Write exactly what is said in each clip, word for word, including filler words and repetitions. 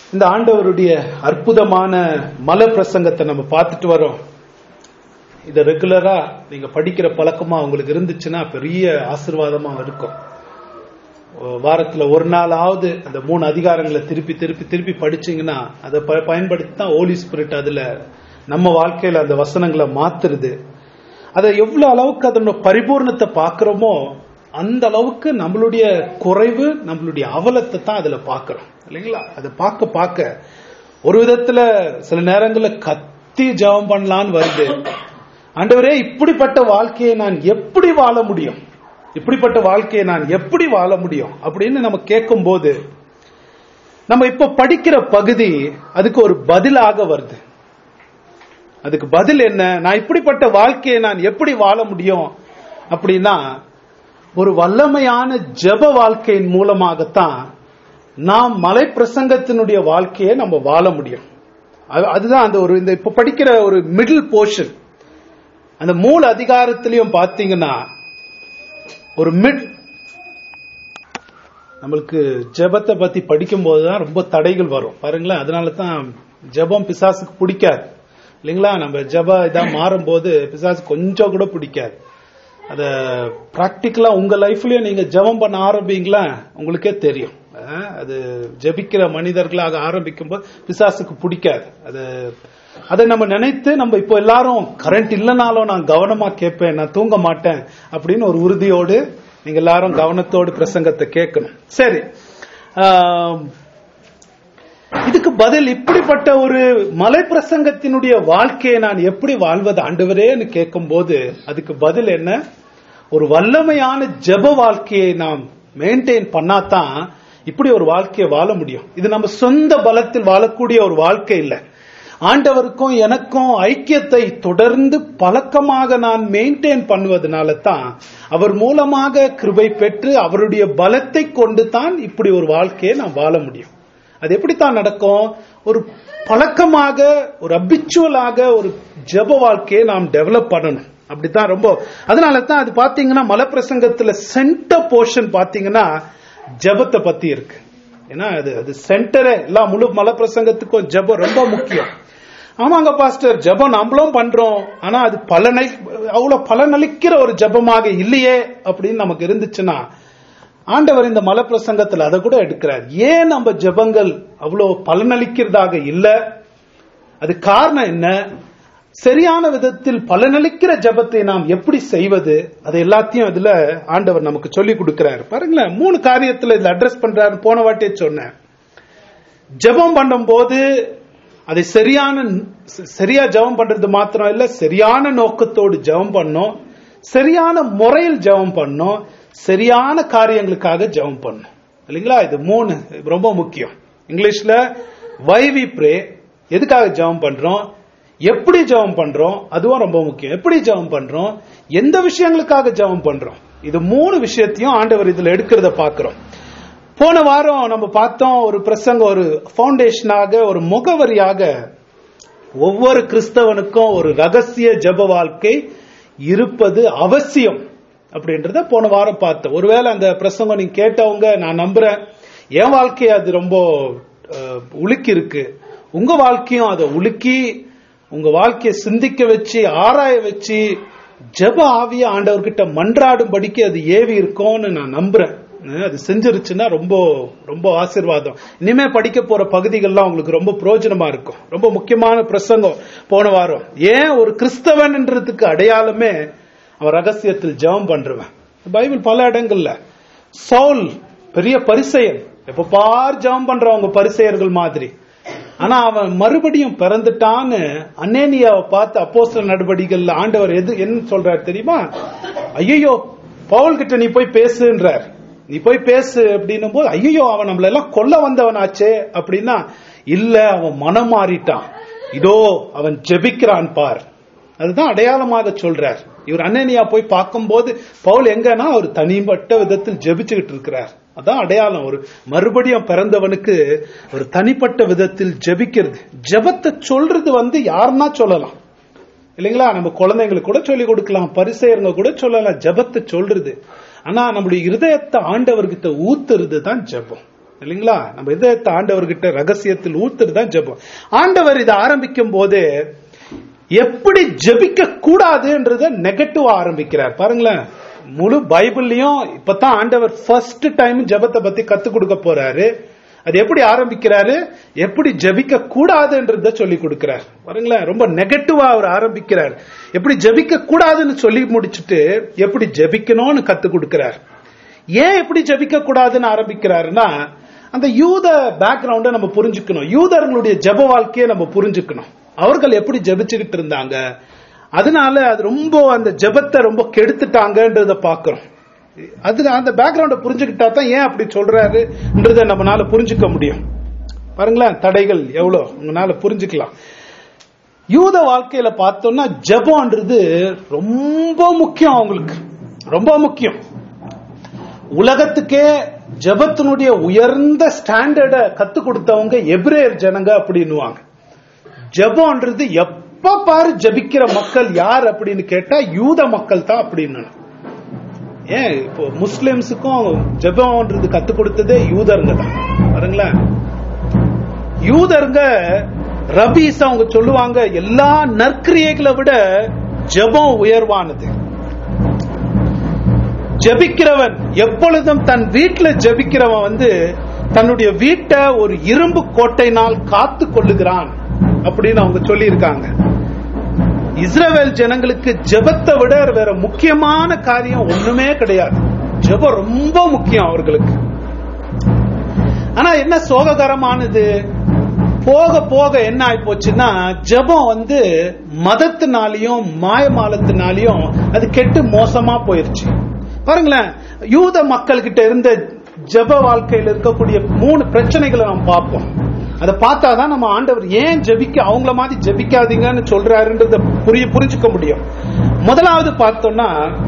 இந்த ஆண்டவருடைய அற்புதமான மலை பிரசங்கத்தை நம்ம பார்த்துட்டு வரோம். இதை ரெகுலரா நீங்க படிக்கிற பழக்கமா உங்களுக்கு இருந்துச்சுன்னா பெரிய ஆசீர்வாதமா இருக்கும். வாரத்துல ஒரு நாளாவது அந்த மூணு அதிகாரங்களை திருப்பி திருப்பி திருப்பி படிச்சீங்கன்னா அதை பயன்படுத்தி தான் ஹோலி ஸ்பிரிட் அதுல நம்ம வாழ்க்கையில அந்த வசனங்களை மாத்துறது. அதை எவ்வளவு அளவுக்கு அதனோட பரிபூர்ணத்தை பாக்குறோமோ அந்த அளவுக்கு நம்மளுடைய குறைவு, நம்மளுடைய அவலத்தை தான் அதுல பாக்குறோம் இல்லைங்களா? அதை பார்க்க பார்க்க ஒரு விதத்துல சில நேரங்கள்ல கத்தி ஜெபம் பண்ணலான்னு வருது. ஆண்டவரே, இப்படிப்பட்ட வாழ்க்கையை நான் எப்படி வாழ முடியும், இப்படிப்பட்ட வாழ்க்கையை நான் எப்படி வாழ முடியும் அப்படின்னு நம்ம கேட்கும் போது நம்ம இப்ப படிக்கிற பகுதி அதுக்கு ஒரு பதிலாக வருது. அதுக்கு பதில் என்ன? நான் இப்படிப்பட்ட வாழ்க்கையை நான் எப்படி வாழ முடியும் அப்படின்னா, ஒரு வல்லமையான ஜெப வாழ்க்கையின் மூலமாகத்தான் நாம் மலை பிரசங்கத்தினுடைய வாழ்க்கையை நம்ம வாழ முடியும். அதுதான் அந்த ஒரு இந்த இப்ப படிக்கிற ஒரு மிடில் போர்ஷன். அந்த மூல அதிகாரத்திலையும் பாத்தீங்கன்னா ஒரு மிட் நம்மளுக்கு ஜெபத்தை பத்தி படிக்கும் போதுதான் ரொம்ப தடைகள் வரும் பாருங்களேன். அதனால தான் ஜெபம் பிசாசுக்கு பிடிக்காது இல்லைங்களா? நம்ம ஜெப இதா மாறும் போது பிசாசு கொஞ்சம் கூட பிடிக்காது. அத பிராக்டிக்கலா உங்க லைஃப்லயும் நீங்க ஜெபம் பண்ண ஆரம்பிங்களா உங்களுக்கே தெரியும். அது ஜெபிக்கிற மனிதர்களாக ஆரம்பிக்கும் போது பிசாசுக்கு பிடிக்காது. அது அதை நம்ம நினைத்து நம்ம இப்போ எல்லாரும் கரண்ட் இல்லைனாலும் நான் கவனமா கேட்பேன், நான் தூங்க மாட்டேன் அப்படின்னு ஒரு உறுதியோடு நீங்க எல்லாரும் கவனத்தோடு பிரசங்கத்தை கேட்கணும். சரி, இதுக்கு பதில் இப்படிப்பட்ட ஒரு மலை பிரசங்கத்தினுடைய வாழ்க்கையை நான் எப்படி வாழ்வது ஆண்டவரேன்னு கேட்கும் போது அதுக்கு பதில் என்ன? ஒரு வல்லமையான ஜெப வாழ்க்கையை நாம் மெயின்டைன் பண்ணாதான் இப்படி ஒரு வாழ்க்கையை வாழ முடியும். இது நம்ம சொந்த பலத்தில் வாழக்கூடிய ஒரு வாழ்க்கை இல்லை. ஆண்டவருக்கும் எனக்கும் ஐக்கியத்தை தொடர்ந்து பழக்கமாக நான் மெயின்டைன் பண்ணுவதனால தான் அவர் மூலமாக கிருபை பெற்று அவருடைய பலத்தை கொண்டு தான் இப்படி ஒரு வாழ்க்கையை நான் வாழ முடியும். அது எப்படித்தான் நடக்கும்? ஒரு பழக்கமாக, ஒரு அபிச்சுவலாக ஒரு ஜெப வாழ்க்கையை நாம் டெவலப் பண்ணணும். அப்படித்தான் ரொம்ப. அதனால தான் அது பாத்தீங்கன்னா மலை பிரசங்கத்துல சென்டர் போர்ஷன் பாத்தீங்கன்னா ஜெபத்தை பத்தி இருக்கு. ஏன்னா அது அது சென்டரே எல்லா முழு மலை பிரசங்கத்துக்கும் ஜெபம் ரொம்ப முக்கியம். ஆமாங்க பாஸ்டர், ஜெபம் நம்மளும் பண்றோம், ஆனா அது பலனை அவ்வளவு பலனளிக்கிற ஒரு ஜெபமாக இல்லையே அப்படின்னு நமக்கு இருந்துச்சுன்னா ஆண்டவர் இந்த மலை பிரசங்கத்தில் அதை கூட எடுக்கிறார். ஏன் நம்ம ஜெபங்கள் அவ்வளவு பலனளிக்கிறதாக இல்ல? அது காரணம் என்ன? சரியான விதத்தில் பலனளிக்கிற ஜெபத்தை நாம் எப்படி செய்வது, அது எல்லாத்தையும் அதுல ஆண்டவர் நமக்கு சொல்லி கொடுக்கிறார். பாருங்களேன், மூணு காரியத்துல இதுல அட்ரஸ் பண்றாரு. போன வாட்டியே சொன்னேன், ஜெபம் பண்ணும் போது அதை சரியான சரியா ஜெபம் பண்றது மாத்திரம் இல்ல, சரியான நோக்கத்தோடு ஜெபம் பண்ணோம், சரியான முறையில் ஜெபம் பண்ணோம், சரியான காரியங்களுக்காக ஜெபம் பண்ணணும் இல்லைங்களா? இது மூணு ரொம்ப முக்கியம். இங்கிலீஷ்ல வை வி ப்ரே, எதுக்காக ஜெபம் பண்றோம், எப்படி ஜெபம் பண்றோம், அதுவும் ரொம்ப முக்கியம். எப்படி ஜெபம் பண்றோம், எந்த விஷயங்களுக்காக ஜெபம் பண்றோம், இது மூணு விஷயத்தையும் ஆண்டவர் இதுல எடுக்கிறத பாக்குறோம். போன வாரம் நம்ம பார்த்தோம், ஒரு பிரசங்கம், ஒரு பவுண்டேஷனாக, ஒரு முகவரியாக ஒவ்வொரு கிறிஸ்தவனுக்கும் ஒரு ரகசிய ஜெப வாழ்க்கை இருப்பது அவசியம் அப்படின்றத போன வாரம் பார்த்தோம். ஒருவேளை அந்த பிரசங்கம் நீங்க கேட்டவங்க, நான் நம்புறேன் என் வாழ்க்கையை அது ரொம்ப உலுக்கி இருக்கு, உங்க வாழ்க்கையும் அதை உலுக்கி உங்க வாழ்க்கையை சிந்திக்க வச்சு ஆராய வச்சு ஜெப ஆவிய ஆண்டவர்கிட்ட மன்றாடும்படிக்கு அது ஏவி இருக்கும்னு நான் நம்புறேன். அது செஞ்சிருச்சுன்னா ரொம்ப ரொம்ப ஆசீர்வாதம். இனிமே படிக்க போற பகுதிகள்லாம் உங்களுக்கு ரொம்ப பிரயோஜனமா இருக்கும். ரொம்ப முக்கியமான பிரசங்கம் போன வாரம். ஏன் ஒரு கிறிஸ்தவன்ன்றதுக்கு அடையாளமே அவன் ரகசியத்தில் ஜெபம் பண்றவன். பைபிள் பல இடங்கள்ல சவுல் பெரிய பரிசேயன், எப்ப பார் ஜெபம் பண்றவங்க பரிசேயர்கள் மாதிரி. ஆனா அவன் மறுபடியும் பிறந்துட்டான்னு அனேனியாவை பார்த்து அப்போஸ்தலர் நடவடிக்கைகள்ல ஆண்டவர் எது என்ன சொல்றாரு தெரியுமா? ஐயோ, பவுல் கிட்ட நீ போய் பேசுன்றார். நீ போய் பேசு அப்படின்னும் போது, ஐயோ அவன் நம்மள எல்லாம் கொல்ல வந்தவனாச்சே அப்படின்னா, இல்ல அவன் மனம் மாறிட்டான், இதோ அவன் ஜெபிக்கிறான் பார். அதுதான் அடையாளமாக சொல்றார். இவர் அனேனியா போய் பார்க்கும் போது பவுல் எங்கன்னா ஒரு தனிப்பட்ட விதத்தில் ஜெபிச்சுக்கிட்டு இருக்கிறார். அதான் அடையாளம். ஒரு மறுபடியும் பிறந்தவனுக்கு ஒரு தனிப்பட்ட விதத்தில் ஜெபிக்கிறது. ஜெபத்தை சொல்றது வந்து யாருன்னா சொல்லலாம் இல்லைங்களா? நம்ம குழந்தைங்களுக்கு கூட சொல்லி கொடுக்கலாம், பரிசேயருங்க கூட சொல்லலாம் ஜெபத்தை சொல்றது. ஆனா நம்முடைய இருதயத்தை ஆண்டவர்கிட்ட ஊத்துறது தான் ஜெபம். இல்லைங்களா? நம்ம இதயத்தை ஆண்டவர்கிட்ட ரகசியத்தில் ஊத்துறது தான் ஜெபம். ஆண்டவர் இதை ஆரம்பிக்கும் போது எப்படி ஜெபிக்க கூடாதுன்றத நெகட்டிவா ஆரம்பிக்கிறார் பாருங்களேன். முழு பைபிள்லயும் இப்பதான் ஆண்டவர் ஃபர்ஸ்ட் டைம் ஜெபத்தை பத்தி கத்து கொடுக்க போறாரு. அது எப்படி ஆரம்பிக்கிறாரு, எப்படி ஜெபிக்க கூடாதுன்றத சொல்லி கொடுக்கிறார் பாருங்களேன். ரொம்ப நெகட்டிவா அவர் ஆரம்பிக்கிறார். எப்படி ஜெபிக்க கூடாதுன்னு சொல்லி முடிச்சுட்டு எப்படி ஜெபிக்கணும்னு கத்து கொடுக்கிறார். ஏன் எப்படி ஜெபிக்க கூடாதுன்னு ஆரம்பிக்கிறாருன்னா, அந்த யூத பேக்ரவுண்ட நம்ம புரிஞ்சுக்கணும். யூதர்களுடைய ஜெப வாழ்க்கையை நம்ம புரிஞ்சுக்கணும். அவர்கள் எப்படி ஜெபிச்சுக்கிட்டு இருந்தாங்க, அதனால அது ரொம்ப அந்த ஜெபத்தை ரொம்ப கெடுத்துட்டாங்கன்றத பாக்கிறோம். அதுல அந்த பேக்ரவுண்ட புரிஞ்சுக்கிட்டா தான் ஏன் அப்படி சொல்றாருன்றத நம்மளால புரிஞ்சுக்க முடியும். பாருங்களேன், தடைகள் எவ்வளவு உங்களால புரிஞ்சுக்கலாம். யூத வாழ்க்கையில பார்த்தோம்னா ஜெபம்ன்றது ரொம்ப முக்கியம், அவங்களுக்கு ரொம்ப முக்கியம். உலகத்துக்கே ஜெபத்தினுடைய உயர்ந்த ஸ்டாண்டர்ட கத்து கொடுத்தவங்க எபிரேயர் ஜனங்க அப்படின்னுவாங்க. ஜெபம்ன்றது எப்ப பாரு ஜெபிக்கிற மக்கள் யார் அப்படின்னு கேட்டா யூத மக்கள் தான் அப்படின்னு. ஏன் இப்போ முஸ்லிம்ஸுக்கும் ஜெபம்ன்றது கத்து கொடுத்ததே யூதருங்க தான் பாருங்களேன். யூதருங்க ரபீஸ் அவங்க சொல்லுவாங்க, எல்லா நற்கிரியைகளை விட ஜெபம் உயர்வானது. ஜெபிக்கிறவன் எப்பொழுதும் தன் வீட்டில் ஜெபிக்கிறவன் வந்து தன்னுடைய வீட்டை ஒரு இரும்பு கோட்டையினால் காத்து கொள்ளுகிறான் அப்படின்னு அவங்க சொல்லி இருக்காங்க. இஸ்ரவேல் ஜனங்களுக்கு ஜெபத்தை விட வேற முக்கியமான காரியம் ஒண்ணுமே கிடையாது. ஜெபம் ரொம்ப முக்கியம் அவர்களுக்கு. ஆனா என்ன சோககரமானது, போக போக என்ன ஆயி போச்சுன்னா ஜெபம் வந்து மதத்தினாலையும் மாயமாலத்தினாலையும் அது கெட்டு மோசமா போயிருச்சு. பாருங்களேன், யூத மக்கள் கிட்ட இருந்த ஜெப வாழ்க்கையில் இருக்கக்கூடிய மூணு பிரச்சனைகளை நாம் பார்ப்போம். அதை பார்த்தாதான் நம்ம ஆண்டவர் ஏன் ஜெபிக்க அவங்கள மாதிரி ஜெபிக்காதீங்கன்னு சொல்றாருன்றத புரிய புரிஞ்சுக்க முடியும். முதலாவது பார்த்தோம்னா,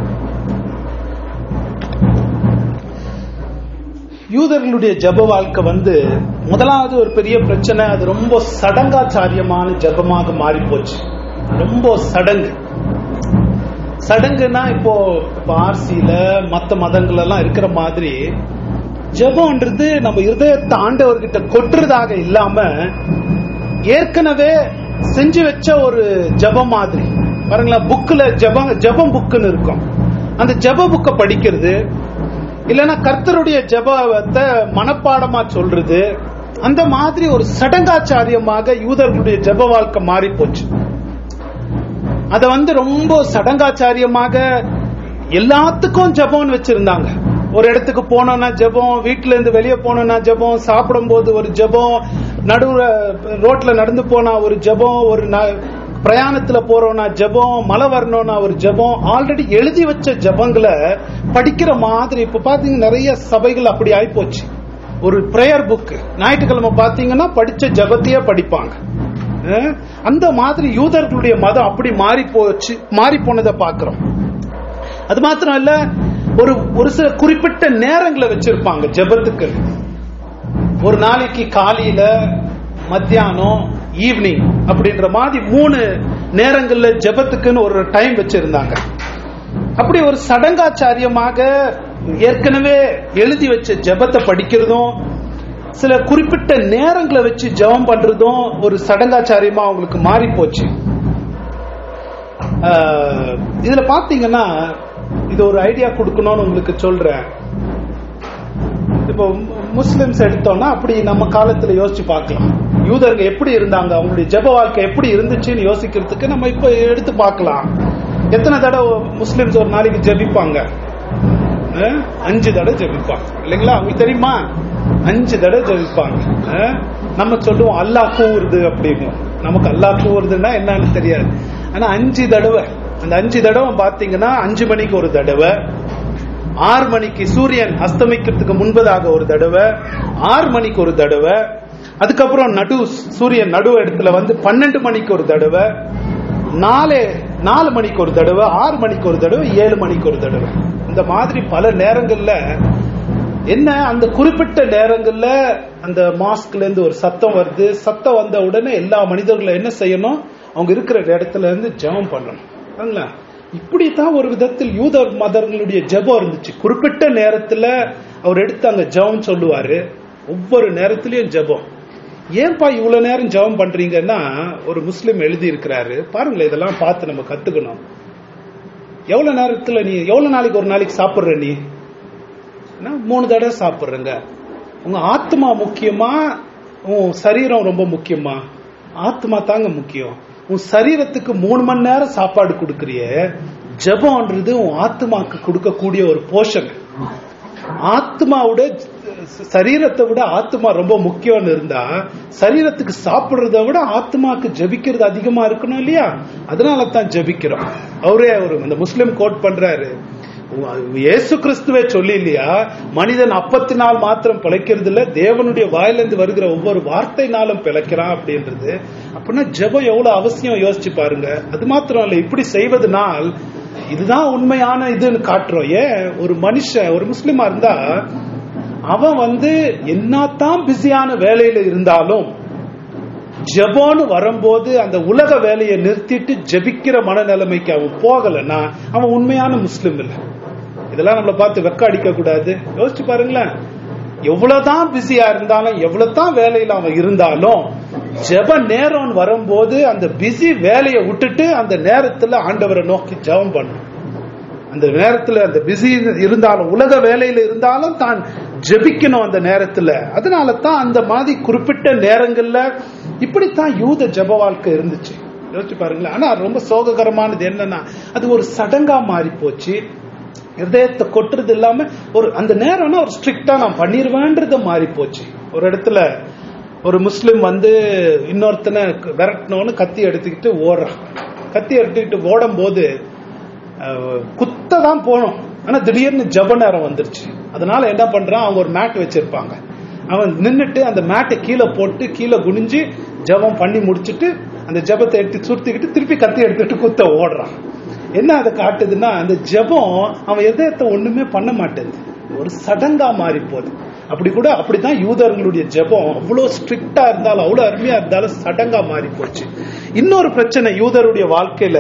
யூதர்களுடைய ஜெப வாழ்க்கை வந்து முதலாவது ஒரு பெரிய பிரச்சனை, அது ரொம்ப சடங்காச்சாரியமான ஜெபமாக மாறி போச்சு. ரொம்ப சடங்கு. சடங்குன்னா இப்போ பார்சியில மற்ற மதங்கள் எல்லாம் இருக்கிற மாதிரி ஜெபம்ன்றது நம்ம இருதயத்தை ஆண்டவர்கிட்ட கொட்டுறதாக இல்லாம ஏற்கனவே செஞ்சு வச்ச ஒரு ஜெபம் மாதிரி. பாருங்களேன், புக்ல ஜெபம் ஜெபம் புக்குன்னு இருக்கும். அந்த ஜெப புக்கை படிக்கிறது, இல்லைன்னா கர்த்தருடைய ஜெபத்தை மனப்பாடமா சொல்றது, அந்த மாதிரி ஒரு சடங்காச்சாரியமாக யூதர்களுடைய ஜெப வாழ்க்கை மாறி போச்சு. அத வந்து ரொம்ப சடங்காச்சாரியமாக எல்லாத்துக்கும் ஜெபம்னு வச்சிருந்தாங்க. ஒரு இடத்துக்கு போனோம்னா ஜெபம், வீட்டுல இருந்து வெளியே போனோம்னா ஜெபம், சாப்பிடும் போது ஒரு ஜெபம், நடுவுல ரோட்ல நடந்து போனா ஒரு ஜெபம், ஒரு பிரயாணத்துல போறோம்னா ஜெபம், மழை வரணும்னா ஒரு ஜெபம். ஆல்ரெடி எழுதி வச்ச ஜெபங்களை படிக்கிற மாதிரி இப்ப பாத்தீங்கன்னா நிறைய சபைகள் அப்படி ஆயிப்போச்சு. ஒரு பிரேயர் புக் ஞாயிற்றுக்கிழமை பாத்தீங்கன்னா படிச்ச ஜெபத்தையே படிப்பாங்க. அந்த மாதிரி யூதர்களுடைய மதம் அப்படி மாறி போச்சு, மாறி போனதை பாக்குறோம். அது மாத்திரம் இல்ல, ஒரு ஒரு சில குறிப்பிட்ட நேரங்களை வச்சிருப்பாங்க ஜெபத்துக்கு. ஒரு நாளைக்கு காலையில, மத்தியானம், ஈவினிங் அப்படின்ற மாதிரி மூணு நேரங்கள்ல ஜெபத்துக்குன்னு ஒரு டைம் வச்சிருந்தாங்க. அப்படி ஒரு சடங்காச்சாரியமாக ஏற்கனவே எழுதி வச்ச ஜெபத்தை படிக்கிறதும், சில குறிப்பிட்ட நேரங்களை வச்சு ஜெபம் பண்றதும் ஒரு சடங்காச்சாரியமா அவங்களுக்கு மாறி போச்சு. இதுல பாத்தீங்கன்னா, இது ஒரு ஐடியா கொடுக்கணும்னு உங்களுக்கு சொல்றேன். இப்போ முஸ்லிம்ஸ் எடுத்தோம்னா அப்படி நம்ம காலத்துல யோசிச்சு பார்க்கலாம். யூதர்கள் எப்படி இருந்தாங்க, அவங்களுடைய ஜெப வாழ்க்கை எப்படி இருந்துச்சுன்னு யோசிக்கிறதுக்கு நம்ம இப்ப எடுத்து பார்க்கலாம். எத்தனை தடவை முஸ்லிம்ஸ் ஒரு நாளைக்கு ஜெபிப்பாங்க? அஞ்சு தடவை ஜெபிப்பாங்க இல்லைங்களா? உங்களுக்கு தெரியுமா? அஞ்சு தடவை ஜெபிப்பாங்க. நம்ம சொல்லுவோம் அல்லாஹ் கூவுறது அப்படின்னு. நமக்கு அல்லாஹ் கூவுறதுன்னா என்னன்னு தெரியாது. ஆனா அஞ்சு தடவை, அந்த அஞ்சு தடவை பாத்தீங்கன்னா அஞ்சு மணிக்கு ஒரு தடவை, ஆறு மணிக்கு சூரியன் அஸ்தமிக்கிறதுக்கு முன்பதாக ஒரு தடவை, ஆறு மணிக்கு ஒரு தடவை, அதுக்கப்புறம் நடு சூரியன் நடு இடத்துல வந்து பன்னெண்டு மணிக்கு ஒரு தடவை, நாலு நாலு மணிக்கு ஒரு தடவை, ஆறு மணிக்கு ஒரு தடவை, ஏழு மணிக்கு ஒரு தடவை. இந்த மாதிரி பல நேரங்கள்ல என்ன, அந்த குறிப்பிட்ட நேரங்கள்ல அந்த மாஸ்க்ல இருந்து ஒரு சத்தம் வருது. சத்தம் வந்த உடனே எல்லா மனிதர்களும் என்ன செய்யணும், அவங்க இருக்கிற இடத்துல இருந்து ஜெபம் பண்ணணும். இப்படித்தான் ஒரு விதத்தில் யூத மதர்களுடைய ஜெபம் இருந்துச்சு. குறிப்பிட்ட நேரத்துல அவர் எடுத்து அங்க ஜெபம் சொல்லுவாரு. ஒவ்வொரு நேரத்திலயும் ஜெபம். ஏன்பா இவ்வளவு நேரம் ஜெபம் பண்றீங்கன்னா, ஒரு முஸ்லிம் எழுதி இருக்கிறாரு பாருங்களேன். இதெல்லாம் பார்த்து நம்ம கத்துக்கணும். எவ்வளவு நேரத்துல நீ எவ்வளவு நாளைக்கு ஒரு நாளைக்கு சாப்பிடுற? நீ மூணு தடவை சாப்பிடுறங்க. உங்க ஆத்மா முக்கியமா, உன் சரீரம் ரொம்ப முக்கியமா? ஆத்மா தாங்க முக்கியம். உன் சரீரத்துக்கு மூணு மணி நேரம் சாப்பாடு கொடுக்கறிய, ஜெபம்ன்றது உன் ஆத்மாக்கு கொடுக்கக்கூடிய ஒரு போஷன். ஆத்மாவோட சரீரத்தை விட ஆத்மா ரொம்ப முக்கியம்னு இருந்தா, சரீரத்துக்கு சாப்பிடுறத விட ஆத்மாக்கு ஜபிக்கிறது அதிகமா இருக்கணும் இல்லையா? அதனால தான் ஜபிக்கிறோம். அவரே ஒரு அந்த முஸ்லிம் கோட் பண்றாரு, இயேசு கிறிஸ்துவே சொல்லி இல்லையா, மனிதன் அப்பத்தினால் மாத்திரம் பிழைக்கிறது இல்ல, தேவனுடைய வாயிலிருந்து வருகிற ஒவ்வொரு வார்த்தைனாலும் பிழைக்கிறான் அப்படின்றது. அப்படின்னா ஜெபம் எவ்வளவு அவசியம் யோசிச்சு பாருங்க. அது மாத்திரம் இல்ல, இப்படி செய்வதனால் இதுதான் உண்மையான இதுன்னு காட்டுறோம். ஏன் ஒரு மனுஷன் ஒரு முஸ்லிமா இருந்தா அவன் வந்து என்னத்தான் பிஸியான வேலையில இருந்தாலும் ஜெபம்னு வரும்போது அந்த உலக வேலையை நிறுத்திட்டு ஜெபிக்கிற மனநிலைமைக்கு அவன் போகலன்னா அவன் உண்மையான முஸ்லிம் இல்லை. இதெல்லாம் நம்மளை பார்த்து வெக்க அடிக்க கூடாது. யோசிச்சு பாருங்களேன், எவ்வளவுதான் பிஸியா இருந்தாலும் எவ்வளவுதான் வேலையில அவன் இருந்தாலும் ஜெப நேரம் வரும்போது அந்த பிஸி வேலையை விட்டுட்டு அந்த நேரத்துல ஆண்டவரை நோக்கி ஜெபம் பண்ணும். அந்த நேரத்துல அந்த பிஸி இருந்தாலும் உலக வேலையில இருந்தாலும் தான் ஜெபிக்கணும் அந்த நேரத்துல. அதனால தான் அந்த மாதிரி குறிப்பிட்ட நேரங்கள்ல இப்படித்தான் யூத ஜெப வாழ்க்கை இருந்துச்சு. யோசிச்சு பாருங்களேன். ஆனா ரொம்ப சோககரமானது என்னன்னா, அது ஒரு சடங்கா மாறி போச்சு. இதயத்தை கொட்டுறது இல்லாம ஒரு அந்த நேரம்னா ஒரு ஸ்ட்ரிக்டா நான் பண்ணிடுவேன்றது மாறி போச்சு. ஒரு இடத்துல ஒரு முஸ்லிம் வந்து இன்னொருத்தனை விரட்டணும்னு கத்தி எடுத்துக்கிட்டு ஓடுறான். கத்தி எடுத்துக்கிட்டு ஓடும் போது குத்த தான் போனோம், ஆனா திடீர்னு ஜெப நேரம் வந்துருச்சு. அதனால என்ன பண்றான், அவங்க ஒரு மேட் வச்சிருப்பாங்க, அவன் நின்னுட்டு அந்த மேட்டை கீழே போட்டு கீழே குனிஞ்சு ஜெபம் பண்ணி முடிச்சுட்டு அந்த ஜெபத்தை எடுத்து சுருத்திக்கிட்டு திருப்பி கத்தி எடுத்துட்டு குத்த ஓடுறான். என்ன அதை காட்டுதுன்னா, அந்த ஜெபம் அவன் இதயத்தை ஒண்ணுமே பண்ண மாட்டேங்குது, ஒரு சடங்கா மாறி போகுது. அப்படி கூட அப்படிதான் யூதர்களுடைய ஜெபம் அவ்வளவு ஸ்ட்ரிக்டா இருந்தாலும் அவ்வளவு அருமையா இருந்தாலும் சடங்கா மாறி போச்சு. இன்னொரு பிரச்சனை யூதருடைய வாழ்க்கையில,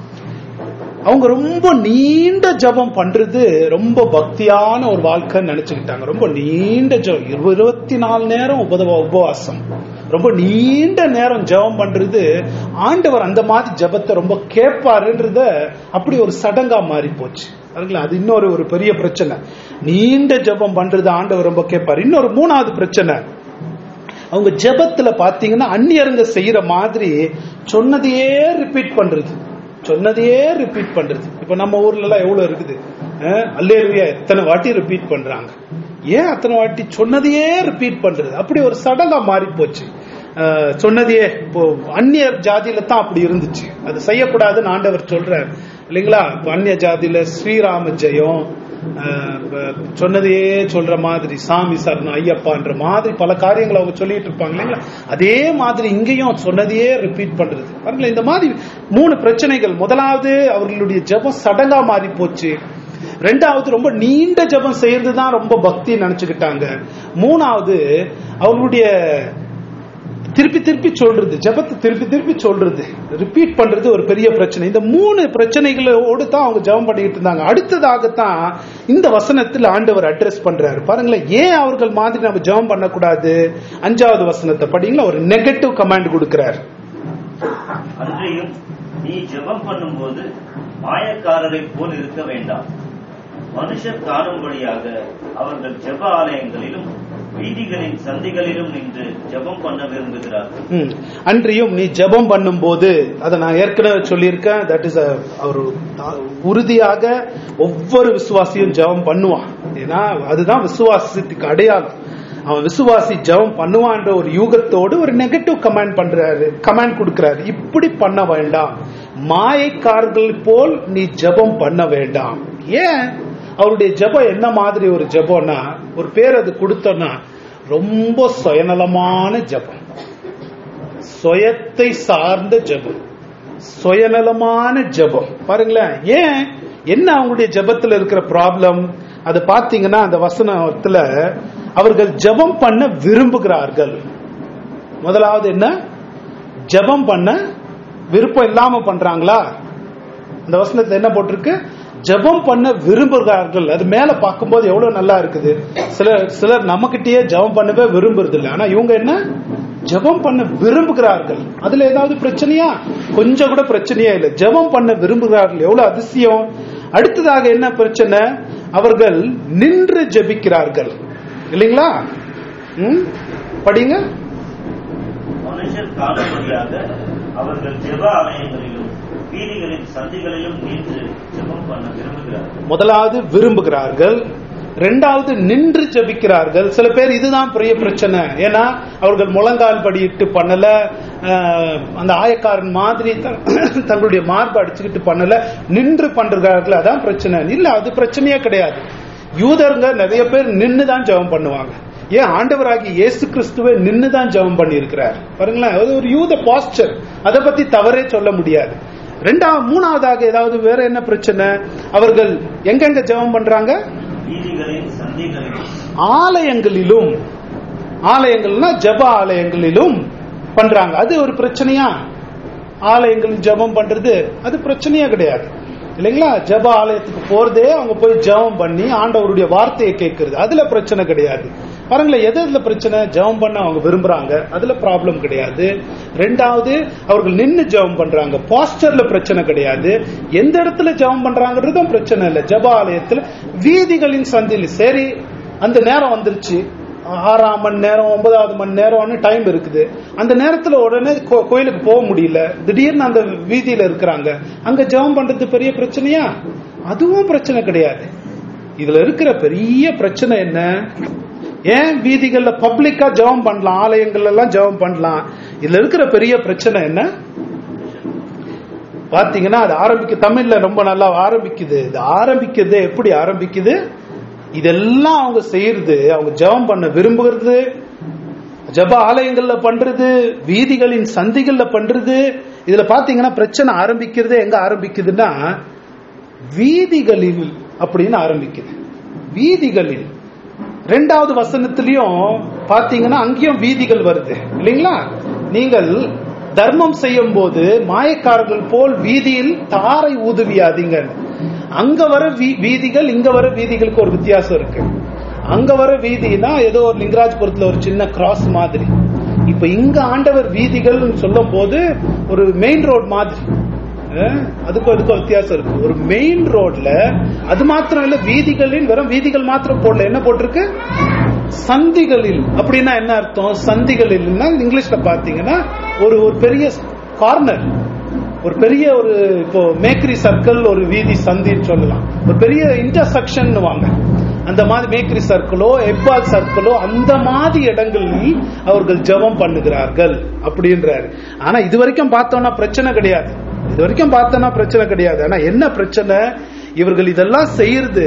அவங்க ரொம்ப நீண்ட ஜெபம் பண்றது ரொம்ப பக்தியான ஒரு வாழ்க்கைன்னு நினைச்சுக்கிட்டாங்க. ரொம்ப நீண்ட ஜெபம், இருபத்தி நாலு நேரம் உபதவ உபவாசம், ரொம்ப நீண்ட நேரம் ஜெபம் பண்றது ஆண்டவர் அந்த மாதிரி ஜெபத்தை ரொம்ப கேட்பாருன்றத அப்படி ஒரு சடங்கா மாறி போச்சு. அது இன்னொரு ஒரு பெரிய பிரச்சனை. நீண்ட ஜெபம் பண்றது ஆண்டவர் ரொம்ப கேட்பாரு. இன்னொரு மூணாவது பிரச்சனை, அவங்க ஜெபத்துல பாத்தீங்கன்னா அந்நியருங்க செய்யற மாதிரி சொன்னதையே ரிப்பீட் பண்றது, சொன்னதையே ரிப்பீட் பண்றது. இப்ப நம்ம ஊர்ல எல்லாம் எவ்வளவு இருக்குது, அல்லேலூயா எத்தனை வாட்டி ரிப்பீட் பண்றாங்க. ஏன் அத்தனை வாட்டி சொன்னதையே ரிப்பீட் பண்றது? அப்படி ஒரு சடங்கா மாறி போச்சு. சொன்னதையே இப்போ அந்நிய ஜாதியில தான் அப்படி இருந்துச்சு, அது செய்யக்கூடாதுன்னு ஆண்டவர் சொல்றாரு இல்லைங்களா? இப்ப அந்நிய ஜாதியில ஸ்ரீராம ஜெயம், சொன்னதையே சொல்ற மாதிரி சாமி சரணம் ஐயப்பான்ற மாதிரி பல காரியங்களை அவங்க சொல்லிட்டு இருப்பாங்க இல்லைங்களா? அதே மாதிரி இங்கேயும் சொன்னதையே ரிப்பீட் பண்றது. பாருங்களேன், இந்த மாதிரி மூணு பிரச்சனைகள். முதலாவது, அவர்களுடைய ஜெபம் சடங்கா மாறி போச்சு. ரெண்டாவது, ரொம்ப நீண்ட ஜெபம் செய்யறதுதான் ரொம்ப பக்தி நினைச்சுக்கிட்டாங்க. மூணாவது, அவர்களுடைய திருப்பி திருப்பி சொல்றது, ஜெபத்தை திருப்பி திருப்பி சொல்றது, ரிப்பீட் பண்றது ஒரு பெரிய பிரச்சனை. இந்த மூணு பிரச்சனைகளோடு தான் அவங்க ஜெபம் பண்ணிட்டு இருந்தாங்க. அடுத்ததாகத்தான் இந்த வசனத்தில் ஆண்டவர் அட்ரஸ் பண்றாரு. பாருங்களேன், ஏன் அவர்கள் மாதிரி நம்ம ஜெபம் பண்ணக்கூடாது? அஞ்சாவது வசனத்தை படிங்களா, ஒரு நெகட்டிவ் கமாண்ட் கொடுக்கிறார். அன்றையும் நீ ஜெபம் பண்ணும்போது மாயக்காரரை போல் இருக்க வேண்டாம், மனுஷர் காணும்படியாக அவர்கள் ஜெப ஆலயங்களிலும் வீதிகளின் சந்திகளிலும் நின்று ஜெபம் பண்ண விரும்புகிறார்கள். அன்றியும் நீ ஜெபம் பண்ணும் போது, அதை நான் ஏற்கனவே சொல்லியிருக்கேன், தட் இஸ் ஒரு உறுதியாக ஒவ்வொரு விசுவாசியும் ஜெபம் பண்ணுவான். ஏன்னா அதுதான் விசுவாசத்துக்கு அடையாளம். அவன் விசுவாசி ஜெபம் பண்ணுவான்ற ஒரு யூகத்தோடு ஒரு நெகட்டிவ் கமாண்ட் பண்றாரு, கமாண்ட் கொடுக்கிறாரு. இப்படி பண்ண வேண்டாம், மாயக்காரர்கள் போல் நீ ஜெபம் பண்ண வேண்டாம். ஏன்? அவருடைய ஜெபம் என்ன மாதிரி ஒரு ஜெபம்னா, ஒரு பேர் அது கொடுத்தோம்னா ரொம்ப சுயநலமான ஜெபம், சுயத்தை சார்ந்த ஜெபம், சுயநலமான ஜெபம். பாருங்களேன், ஏன் என்ன அவங்களுடைய ஜெபத்துல இருக்கிற ப்ராப்ளம்? அது பாத்தீங்கன்னா அந்த வசனத்துல அவர்கள் ஜெபம் பண்ண விரும்புகிறார்கள். முதலாவது என்ன, ஜெபம் பண்ண விருப்பம் இல்லாம பண்றாங்களா? அந்த வசனத்துல என்ன போட்டிருக்கு? ஜெபம் பண்ண விரும்புகிறார்கள். அது மேல பார்க்கும்போது எவ்வளவு நல்லா இருக்குது. சிலர் சிலர் நம்மகிட்டயே ஜெபம் பண்ணவே விரும்புறது இல்லை. ஆனா இவங்க என்ன ஜெபம் பண்ண விரும்புகிறார்கள். அதுல ஏதாவது பிரச்சனையா? கொஞ்சம் கூட பிரச்சனையா இல்லை. ஜெபம் பண்ண விரும்புகிறார்கள், எவ்வளவு அதிசயம். அடுத்ததாக என்ன பிரச்சனை? அவர்கள் நின்று ஜெபிக்கிறார்கள் இல்லைங்களா? ம் படிங்க. மனுஷர் காணும்படியாக அவர்கள் ஜெப ஆலயங்களிலும் வீதிகளின் சந்திகளிலும் நின்று ஜெபம் பண்ண விரும்புகிறார்கள். முதலாவது விரும்புகிறார்கள், ரெண்டாவது நின்று ஜெபிக்கிறார்கள். சில பேர் இதுதான் பெரிய பிரச்சனை. ஏன்னா அவர்கள் முழங்கால் படியிட்டு பண்ணல, அந்த ஆயக்காரன் மாதிரி தங்களுடைய மார்பு அடிச்சுக்கிட்டு பண்ணல, நின்று பண்றார்கள். அதான் பிரச்சனை. இல்ல, அது பிரச்சனையே கிடையாது. யூதருங்க நிறைய பேர் நின்று தான் ஜெபம் பண்ணுவாங்க. ஏன் ஆண்டவராகி இயேசு கிறிஸ்துவை நின்று தான் ஜெபம் பண்ணி இருக்கிறார் பாருங்களேன். அது ஒரு யூத பாஸ்டர், அதை பத்தி தவறே சொல்ல முடியாது. ரெண்டாவது மூணாவதாக ஏதாவது வேற என்ன பிரச்சனை? அவர்கள் எங்கெங்க ஜெபம் பண்றாங்க? ஆலயங்களிலும். ஆலயங்கள்னா ஜெப ஆலயங்களிலும் பண்றாங்க. அது ஒரு பிரச்சனையா? ஆலயங்களில் ஜெபம் பண்றது அது பிரச்சனையா கிடையாது இல்லைங்களா? ஜெப ஆலயத்துக்கு போறதே அவங்க போய் ஜெபம் பண்ணி ஆண்டவருடைய வார்த்தையை கேட்கறது, அதுல பிரச்சனை கிடையாது. பாருங்களேன், எதுல பிரச்சனை? ஜெபம் பண்ண அவங்க விரும்புறாங்க, அதுல ப்ராப்ளம் கிடையாது. ரெண்டாவது அவர்கள் நின்று ஜெபம் பண்றாங்க, பாஸ்டர்ல பிரச்சனை கிடையாது. எந்த இடத்துல ஜெபம் பண்றாங்கன்றதும் பிரச்சனை இல்லை. ஜெப ஆலயத்துல வீதிகளின் சந்தில். சரி, அந்த நேரம் வந்துருச்சு, ஆறாம் மணி நேரம் ஒன்பதாவது மணி நேரம் டைம் இருக்குது. அந்த நேரத்துல உடனே கோயிலுக்கு போக முடியல, திடீர்னு அந்த வீதியில இருக்கிறாங்க, அங்க ஜெபம் பண்றது பெரிய பிரச்சனையா? அதுவும் பிரச்சனை கிடையாது. இதுல இருக்கிற பெரிய பிரச்சனை என்ன? ஏன் வீதிகள்ல பப்ளிக்கா ஜெபம் பண்ணலாம், ஆலயங்கள் எல்லாம் ஜெபம் பண்ணலாம். இதுல இருக்கிற பெரிய பிரச்சனை என்ன பாத்தீங்கன்னா, அது ஆரம்பிக்க தமிழ்ல ரொம்ப நல்லா ஆரம்பிக்குது. இது ஆரம்பிக்கிறது எப்படி ஆரம்பிக்குது? இதெல்லாம் அவங்க செய்யறது, அவங்க ஜெபம் பண்ண விரும்புகிறது, ஜெப ஆலயங்கள்ல பண்றது, வீதிகளின் சந்திகள்ல பண்றது. இதுல பாத்தீங்கன்னா பிரச்சனை ஆரம்பிக்கிறது எங்க ஆரம்பிக்குதுன்னா வீதிகளில் அப்படின்னு ஆரம்பிக்குது. வீதிகளில் ரெண்டாவது வசனத்திலையும் பாத்தீங்கன்னா அங்கேயும் வீதிகள் வருது இல்லைங்களா? நீங்கள் தர்மம் செய்யும் போது மாயக்காரர்கள் போல் வீதியில் தாரை ஊதுவியாதீங்க. அங்க வர வீதிகள் இங்க வர வீதிகளுக்கு ஒரு வித்தியாசம் இருக்கு. அங்க வர வீதினா ஏதோ ஒரு லிங்கராஜ்புரத்துல ஒரு சின்ன கிராஸ் மாதிரி. இப்ப இங்க ஆண்டவர் வீதிகள் சொல்லும் போது ஒரு மெயின் ரோட் மாதிரி, அதுக்கும் அதுக்கும் வித்தியாசம் இருக்கு. ஒரு மெயின் ரோட்ல அது மாத்திரம் இல்ல, வீதிகளில் வெறும் வீதிகள் மாத்திரம் போடல, என்ன போட்டிருக்கு? சந்திகளில். அப்படின்னா என்ன அர்த்தம்? சந்திகளில் இங்கிலீஷ்ல பாத்தீங்கன்னா ஒரு ஒரு பெரிய கார்னர், ஒரு பெரிய ஒரு இப்போ மேக்கரி சர்க்கிள், ஒரு வீதி சந்தின்னு சொல்லலாம், ஒரு பெரிய இன்டர்செக்ஷன் வாங்க. அந்த மாதிரி மேக்கரி சர்க்கிளோ எப்பால் சர்க்கிளோ அந்த மாதிரி இடங்களில் அவர்கள் ஜெபம் பண்ணுகிறார்கள் அப்படின்றாரு. ஆனா இது வரைக்கும் பார்த்தோம்னா பிரச்சனை கிடையாது. இது வரைக்கும் பார்த்தோம்னா பிரச்சனை கிடையாது. ஆனா என்ன பிரச்சனை? இவர்கள் இதெல்லாம் செய்யறது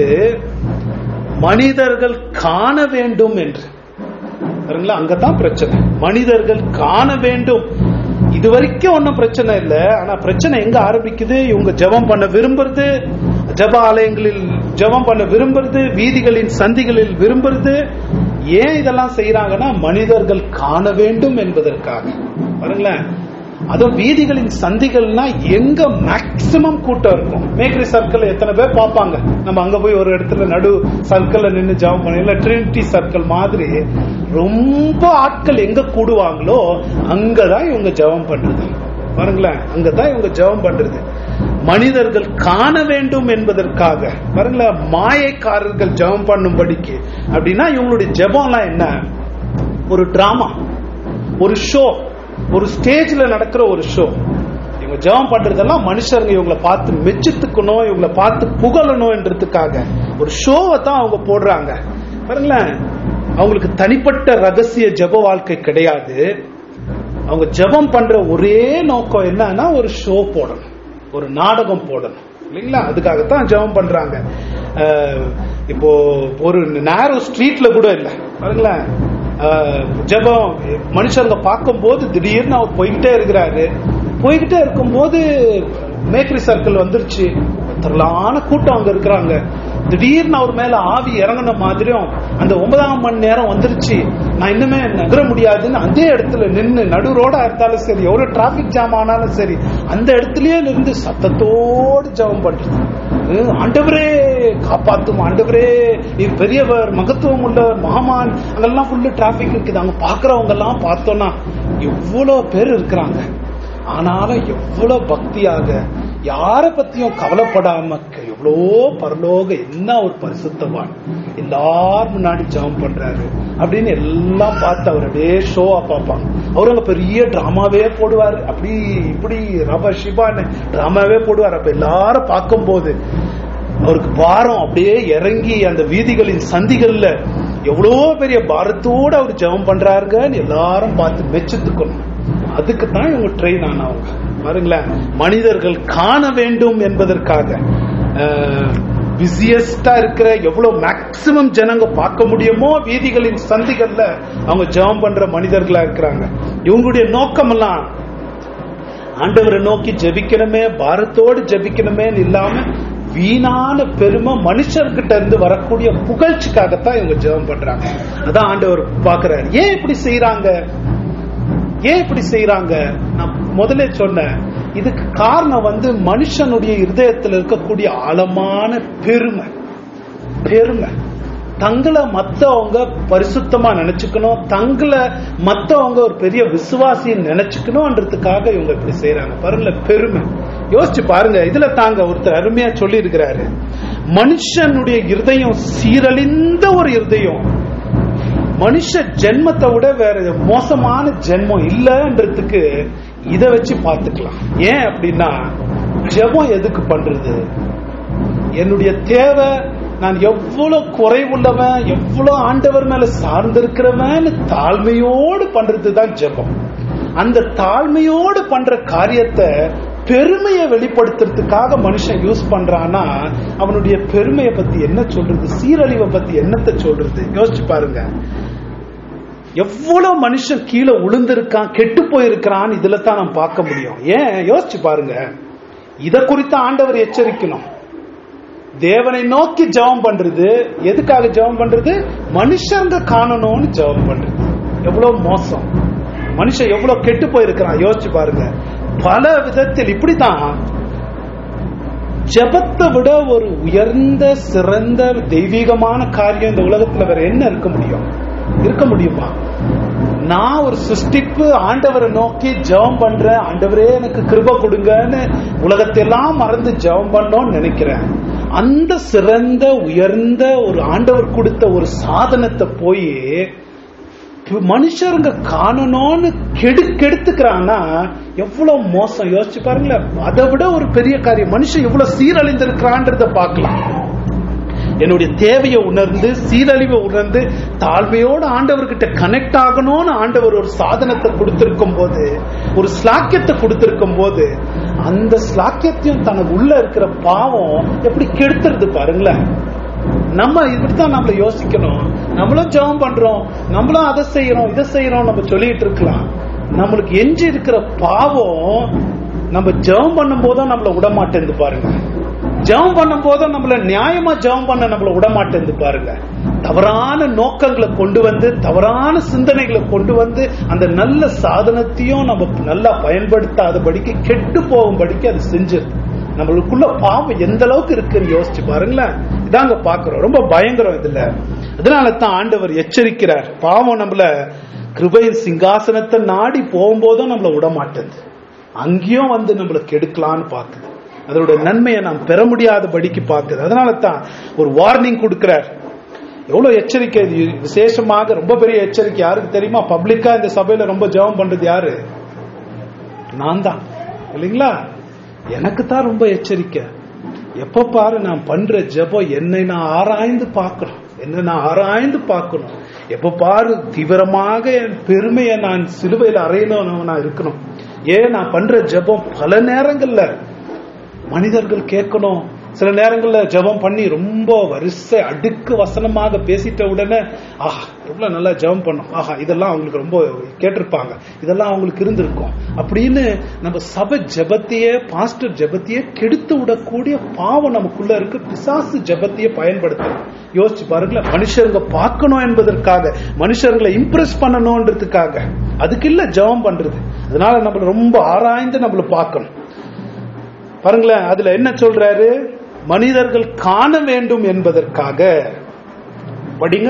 மனிதர்கள் காண வேண்டும் என்று. அங்கதான் பிரச்சனை. மனிதர்கள் காண வேண்டும். இது வரைக்கும் ஒன்னும் பிரச்சனை இல்லை. ஆனா பிரச்சனை எங்க ஆரம்பிக்குது? இவங்க ஜெபம் பண்ண விரும்புறது, ஜெப ஆலயங்களில் ஜெபம் பண்ண விரும்புறது, வீதிகளின் சந்திகளில் விரும்புறது. ஏன் இதெல்லாம் செய்யறாங்கன்னா மனிதர்கள் காண வேண்டும் என்பதற்காக. பாருங்களேன், அதுவும் வீதிகளின் சந்திகள்னா எங்க மேக்சிமம் கூட்டம் இருக்கும். மேக்கரி சர்க்கிள் எத்தனை பேர் பார்ப்பாங்க? நம்ம அங்க போய் ஒரு இடத்துல நடு சர்க்கிள்ல நின்று ஜெபம் பண்ண, இல்ல ட்ரினிட்டி சர்க்கிள் மாதிரி ரொம்ப ஆட்கள் எங்க கூடுவாங்களோ அங்கதான் இவங்க ஜெபம் பண்றது. பாருங்களேன், அங்கதான் இவங்க ஜெபம் பண்றது. மனிதர்கள் காண வேண்டும் என்பதற்காக. பாருங்களேன், மாயக்காரர்கள் ஜெபம் பண்ணும்படிக்கு. அப்படின்னா இவங்களுடைய ஜெபம்லாம் என்ன? ஒரு டிராமா, ஒரு ஷோ, ஒரு ஸ்டேஜ்ல நடக்கிற ஒரு ஷோ. இவங்க ஜெபம் பண்றதெல்லாம் மனுஷருங்க இவங்களை பார்த்து மெச்சித்துக்கணும், இவங்களை பார்த்து புகழணும் என்றதுக்காக ஒரு ஷோவை தான் அவங்க போடுறாங்க. பாருங்களேன், அவங்களுக்கு தனிப்பட்ட ரகசிய ஜெப வாழ்க்கை கிடையாது. அவங்க ஜெபம் பண்ற ஒரே நோக்கம் என்னன்னா ஒரு ஷோ போடணும், ஒரு நாடகம் போடணும் இல்லைங்களா? அதுக்காகத்தான் ஜெபம் பண்றாங்க. இப்போ ஒரு நேரோ ஸ்ட்ரீட்ல கூட இல்லை. பாருங்களேன், ஜெபம் மனுஷங்க பார்க்கும் போது திடீர்னு அவர் போய்கிட்டே இருக்கிறாரு. போய்கிட்டே இருக்கும் போது மேக்கரி சர்க்கிள் வந்துருச்சு, திரளான கூட்டம் அங்க இருக்கிறாங்க. திடீர்னு அவர் மேல ஆவி இறங்கின மாதிரியும் அந்த ஒன்பதாம் மணி நேரம் வந்துருச்சு, நான் இன்னுமே நகர முடியாதுன்னு அதே இடத்துல நின்று, நடு ரோடா இருந்தாலும் சரி, எவ்வளவு டிராபிக் ஜாம் ஆனாலும் சரி, அந்த இடத்துலயே நின்று சத்தத்தோடு ஜெபம் பண்றது. ஆண்டவரே காப்பாத்தும், ஆண்டவரே நீ பெரியவர், மகத்துவம் உள்ளவர், மகாமான். அங்கெல்லாம் ஃபுல்லு டிராபிக் இருக்குது. அங்க பாக்குறவங்க எல்லாம் பார்த்தோம்னா எவ்வளவு பேர் இருக்கிறாங்க. ஆனாலும் எவ்வளவு பக்தியாக, யார பத்தியும் கவலைப்படாம, எவ்வளோ பரலோக, என்ன ஒரு பரிசுத்தவான், எல்லாரும் முன்னாடி ஜெபம் பண்றாரு அப்படின்னு எல்லாம் பார்த்து அவர் அப்படியே ஷோவா பார்ப்பாங்க. அவரு அங்க பெரிய டிராமாவே போடுவார், அப்படி இப்படி ரப ஷிபான்னு டிராமாவே போடுவார். அப்ப எல்லாரும் பார்க்கும் போது அவருக்கு பாரம் அப்படியே இறங்கி அந்த வீதிகளின் சந்திகள்ல எவ்வளோ பெரிய பாரத்தோடு அவர் ஜெபம் பண்றாருன்னு எல்லாரும் பார்த்து மெச்சத்துக்கணும். அதுக்கு தான் இவங்க ட்ரெயின் ஆனவங்க பாருங்களேன். மனிதர்கள் காண வேண்டும் என்பதற்காக பிஸியஸ்டா இருக்கிற எவ்வளவு மேக்சிமம் ஜனங்க பார்க்க முடியுமோ வீதிகளின் சந்திகள்ல அவங்க ஜெபம் பண்ற மனிதர்களா இருக்கிறாங்க. இவங்களுடைய நோக்கம் எல்லாம் ஆண்டவரை நோக்கி ஜெபிக்கணுமே, பாரத்தோடு ஜெபிக்கணுமே இல்லாம வீணான பெருமை மனுஷர்கிட்ட இருந்து வரக்கூடிய புகழ்ச்சிக்காகத்தான் இவங்க ஜெபம் பண்றாங்க. அதான் ஆண்டவர் பாக்குறாரு. ஏன் இப்படி செய்யறாங்க, ஏன் இப்படி செய்யறாங்க? நான் முதல்ல சொன்னேன், இதுக்கு காரணம் வந்து மனுஷனுடைய இருதயத்தில் இருக்கக்கூடிய ஆழமான பெருமை. பெருமை தங்களை மத்தவங்க பரிசுத்தமா நினைச்சுக்கணும், தங்களை மத்தவங்க ஒரு பெரிய விசுவாசியை நினைச்சுக்கணும்ன்றதுக்காக இவங்க இப்படி செய்யறாங்க. பாருங்க பெருமை. யோசிச்சு பாருங்க. இதுல தாங்க ஒருத்தர் அருமையா சொல்லி இருக்கிறாரு, மனுஷனுடைய இருதயம் சீரழிந்த ஒரு இருதயம். மனுஷ ஜென்மத்தை விட வேற மோசமான ஜென்மம் இல்லன்றதுக்கு இத வச்சு பார்த்துக்கலாம். ஏன் அப்படின்னா, ஜெபம் எதுக்கு பண்றது? என்னுடைய தேவை, நான் எவ்வளவு குறைவுள்ளவன், எவ்வளவு ஆண்டவர் மேல சார்ந்திருக்கிறவன் தாழ்மையோடு பண்றதுதான் ஜெபம். அந்த தாழ்மையோடு பண்ற காரியத்தை பெருமையை வெளிப்படுத்துறதுக்காக மனுஷன் யூஸ் பண்றான்னா, அவனுடைய பெருமையை பத்தி என்ன சொல்றது, சீரழிவை பத்தி என்னத்தை சொல்றது? யோசிச்சு பாருங்க. எவ்வளவு மனுஷன் கீழே உளுந்திருக்கான், கெட்டு போயிருக்கிறான், இதுல தான் நாம் பார்க்க முடியும். ஏன் யோசிச்சு பாருங்க. இத குறித்து ஆண்டவர் எச்சரிக்கணும். தேவனை நோக்கி ஜெபம் பண்றது எதுக்காக ஜெபம் பண்றது? மனுஷங்க காணணும்னு ஜெபம் பண்றது. எவ்வளவு மோசம், மனுஷன் எவ்வளவு கெட்டு போயிருக்கிறான் யோசிச்சு பாருங்க. பல விதத்தில் இப்படித்தான். ஜெபத்தை விட ஒரு உயர்ந்த சிறந்த தெய்வீகமான காரியம் இந்த உலகத்துல வேற என்ன இருக்க முடியும்? இருக்க முடியுமா? நான் ஒரு சிருஷ்டிப்பு ஆண்டவரை நோக்கி ஜெபம் பண்றேன், ஆண்டவரே எனக்கு கிருபை கொடுங்கன்னு உலகத்தையெல்லாம் மறந்து ஜெபம் பண்ணோம்னு நினைக்கிறேன். அந்த சிறந்த உயர்ந்த ஒரு ஆண்டவர் கொடுத்த ஒரு சாதனத்தை போய் மனுஷருங்க காணணும்னு கெடு கெடுத்துக்கிறான்னா எவ்வளவு மோசம். யோசிச்சு பாருங்களேன். அதை விட ஒரு பெரிய காரியம், மனுஷன் எவ்வளவு சீரழிந்திருக்கிறான்றத பார்க்கலாம். என்னுடைய தேவையை உணர்ந்து, சீரழிவை உணர்ந்து, தாழ்மையோடு ஆண்டவர்கிட்ட கனெக்ட் ஆகணும்னு ஆண்டவர் ஒரு சாதனத்தை கொடுத்திருக்கும் போது, ஒரு ஸ்லாக்கியத்தை கொடுத்திருக்கும் போது, அந்த ஸ்லாக்கியத்தையும் தனக்கு உள்ள இருக்கிற பாவம் எப்படி கெடுத்துருது பாருங்களேன். நம்ம இப்படித்தான் நம்மள யோசிக்கணும். நம்மளும் ஜெபம் பண்றோம், நம்மளும் அதை செய்யறோம் இதை செய்யறோம் நம்ம சொல்லிட்டு இருக்கலாம். நம்மளுக்கு எஞ்சி இருக்கிற பாவம் நம்ம ஜெபம் பண்ணும் போதும் நம்மள விடமாட்டேன்னு பாருங்க. ஜெபம் பண்ணும் போதும் நம்மள நியாயமா ஜெபம் பண்ண நம்மள விடமாட்டேன்னு பாருங்க. தவறான நோக்கங்களை கொண்டு வந்து, தவறான சிந்தனைகளை கொண்டு வந்து, அந்த நல்ல சாதனத்தையும் நம்ம நல்லா பயன்படுத்தாதபடிக்கு, கெட்டு போகும்படிக்கு அது செஞ்சிருது. நம்மளுக்குள்ள பாவம் எந்த அளவுக்கு இருக்குன்னு யோசிச்சு பாருங்களேன். இதாங்க பாக்குறோம். ரொம்ப பயங்கரம் இதுல. அதனால தான் ஆண்டவர் எச்சரிக்கிறார். பாவம் நம்மள கிருபையின் சிங்காசனத்தை நாடி போகும்போதும் நம்மள விடமாட்டேன், அங்கேயும் வந்து நம்மள கெடுக்கலான்னு பாக்குது. அதோட நன்மையை நாம் பெற முடியாதபடிக்கு பாக்குது. அதனால தான் ஒரு வார்னிங் கொடுக்கிறார். எவ்வளவு எச்சரிக்கை விசேஷமாக, ரொம்ப பெரிய எச்சரிக்கை. யாருக்கு தெரியுமா? பப்ளிக்கா இந்த சபையில ரொம்ப ஜெபம் பண்றது யாரு? நான் தான், இல்லைங்களா? எனக்கு தான் ரொம்ப எச்சரிக்கை. எப்ப பாரு நான் பண்ற ஜெபம் என்னை நான் ஆராய்ந்து பார்க்கணும், என்ன நான் ஆராய்ந்து பார்க்கணும். எப்ப பாரு தீவிரமாக என் பெருமையை நான் சிலுவையில் அறையணும் நான் இருக்கணும். ஏன் நான் பண்ற ஜெபம் பல நேரங்கள்ல மனிதர்கள் கேட்கணும். சில நேரங்கள்ல ஜெபம் பண்ணி ரொம்ப வரிசை அடுக்கு வசனமாக பேசிட்ட உடனே, ஆஹா எவ்வளவு நல்லா ஜெபம் பண்ணோம், ஆஹா இதெல்லாம் அவங்களுக்கு ரொம்ப கேட்டிருப்பாங்க, இதெல்லாம் அவங்களுக்கு இருந்திருக்கும் அப்படின்னு நம்ம சபை ஜெபத்தையே, பாஸ்டர் ஜெபத்தையே கெடுத்து விடக்கூடிய பாவம் நமக்குள்ள இருக்கு. பிசாசு ஜெபத்தையே பயன்படுத்தணும். யோசிச்சு பாருங்களேன். மனுஷருங்க பார்க்கணும் என்பதற்காக, மனுஷர்களை இம்ப்ரெஸ் பண்ணணும்ன்றதுக்காக, அதுக்கு இல்ல ஜெபம் பண்றது. அதனால நம்மள ரொம்ப ஆராய்ந்து நம்மள பார்க்கணும். பாருங்களேன். அதுல என்ன சொல்றாரு? மனிதர்கள் காண வேண்டும் என்பதற்காக. படிங்க.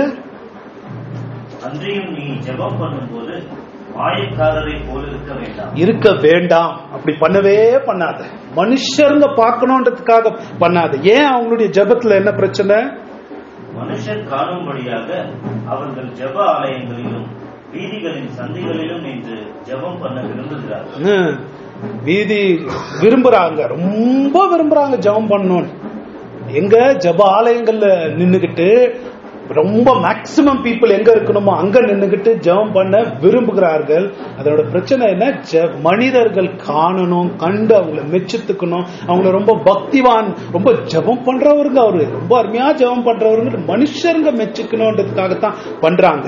அன்றையும் நீ ஜெபம் பண்ணும்போது மாயக்காரரை போல இருக்க வேண்டாம். இருக்க வேண்டாம். அப்படி பண்ணவே பண்ணாத. மனுஷருங்க பார்க்கணுன்றதுக்காக பண்ணாத. ஏன் அவங்களுடைய ஜெபத்துல என்ன பிரச்சனை? மனுஷர் காணும்படியாக அவர்கள் ஜெப ஆலயங்களிலும் வீதிகளின் சந்தைகளிலும் நின்று ஜெபம் பண்ண விரும்புகிறார்கள். வீதி விரும்புறாங்க, ரொம்ப விரும்புறாங்க ஜெபம் பண்ணணும். எங்க ஜெப ஆலயங்கள்ல நின்னுகிட்டு ரொம்ப மேக்சிமம் பீப்புள் எங்க இருக்கணுமோ அங்க நின்னுகிட்டு ஜெபம் பண்ண விரும்புகிறார்கள். அதோட பிரச்சனை என்ன? மனிதர்கள் காணணும், கண்டு அவங்கள மெச்சித்துக்கணும், அவங்கள ரொம்ப பக்திவான், ரொம்ப ஜெபம் பண்றவருங்க, அவரு ரொம்ப அருமையா ஜெபம் பண்றவருங்க மனுஷருங்க மெச்சுக்கணும்ன்றதுக்காகத்தான் பண்றாங்க.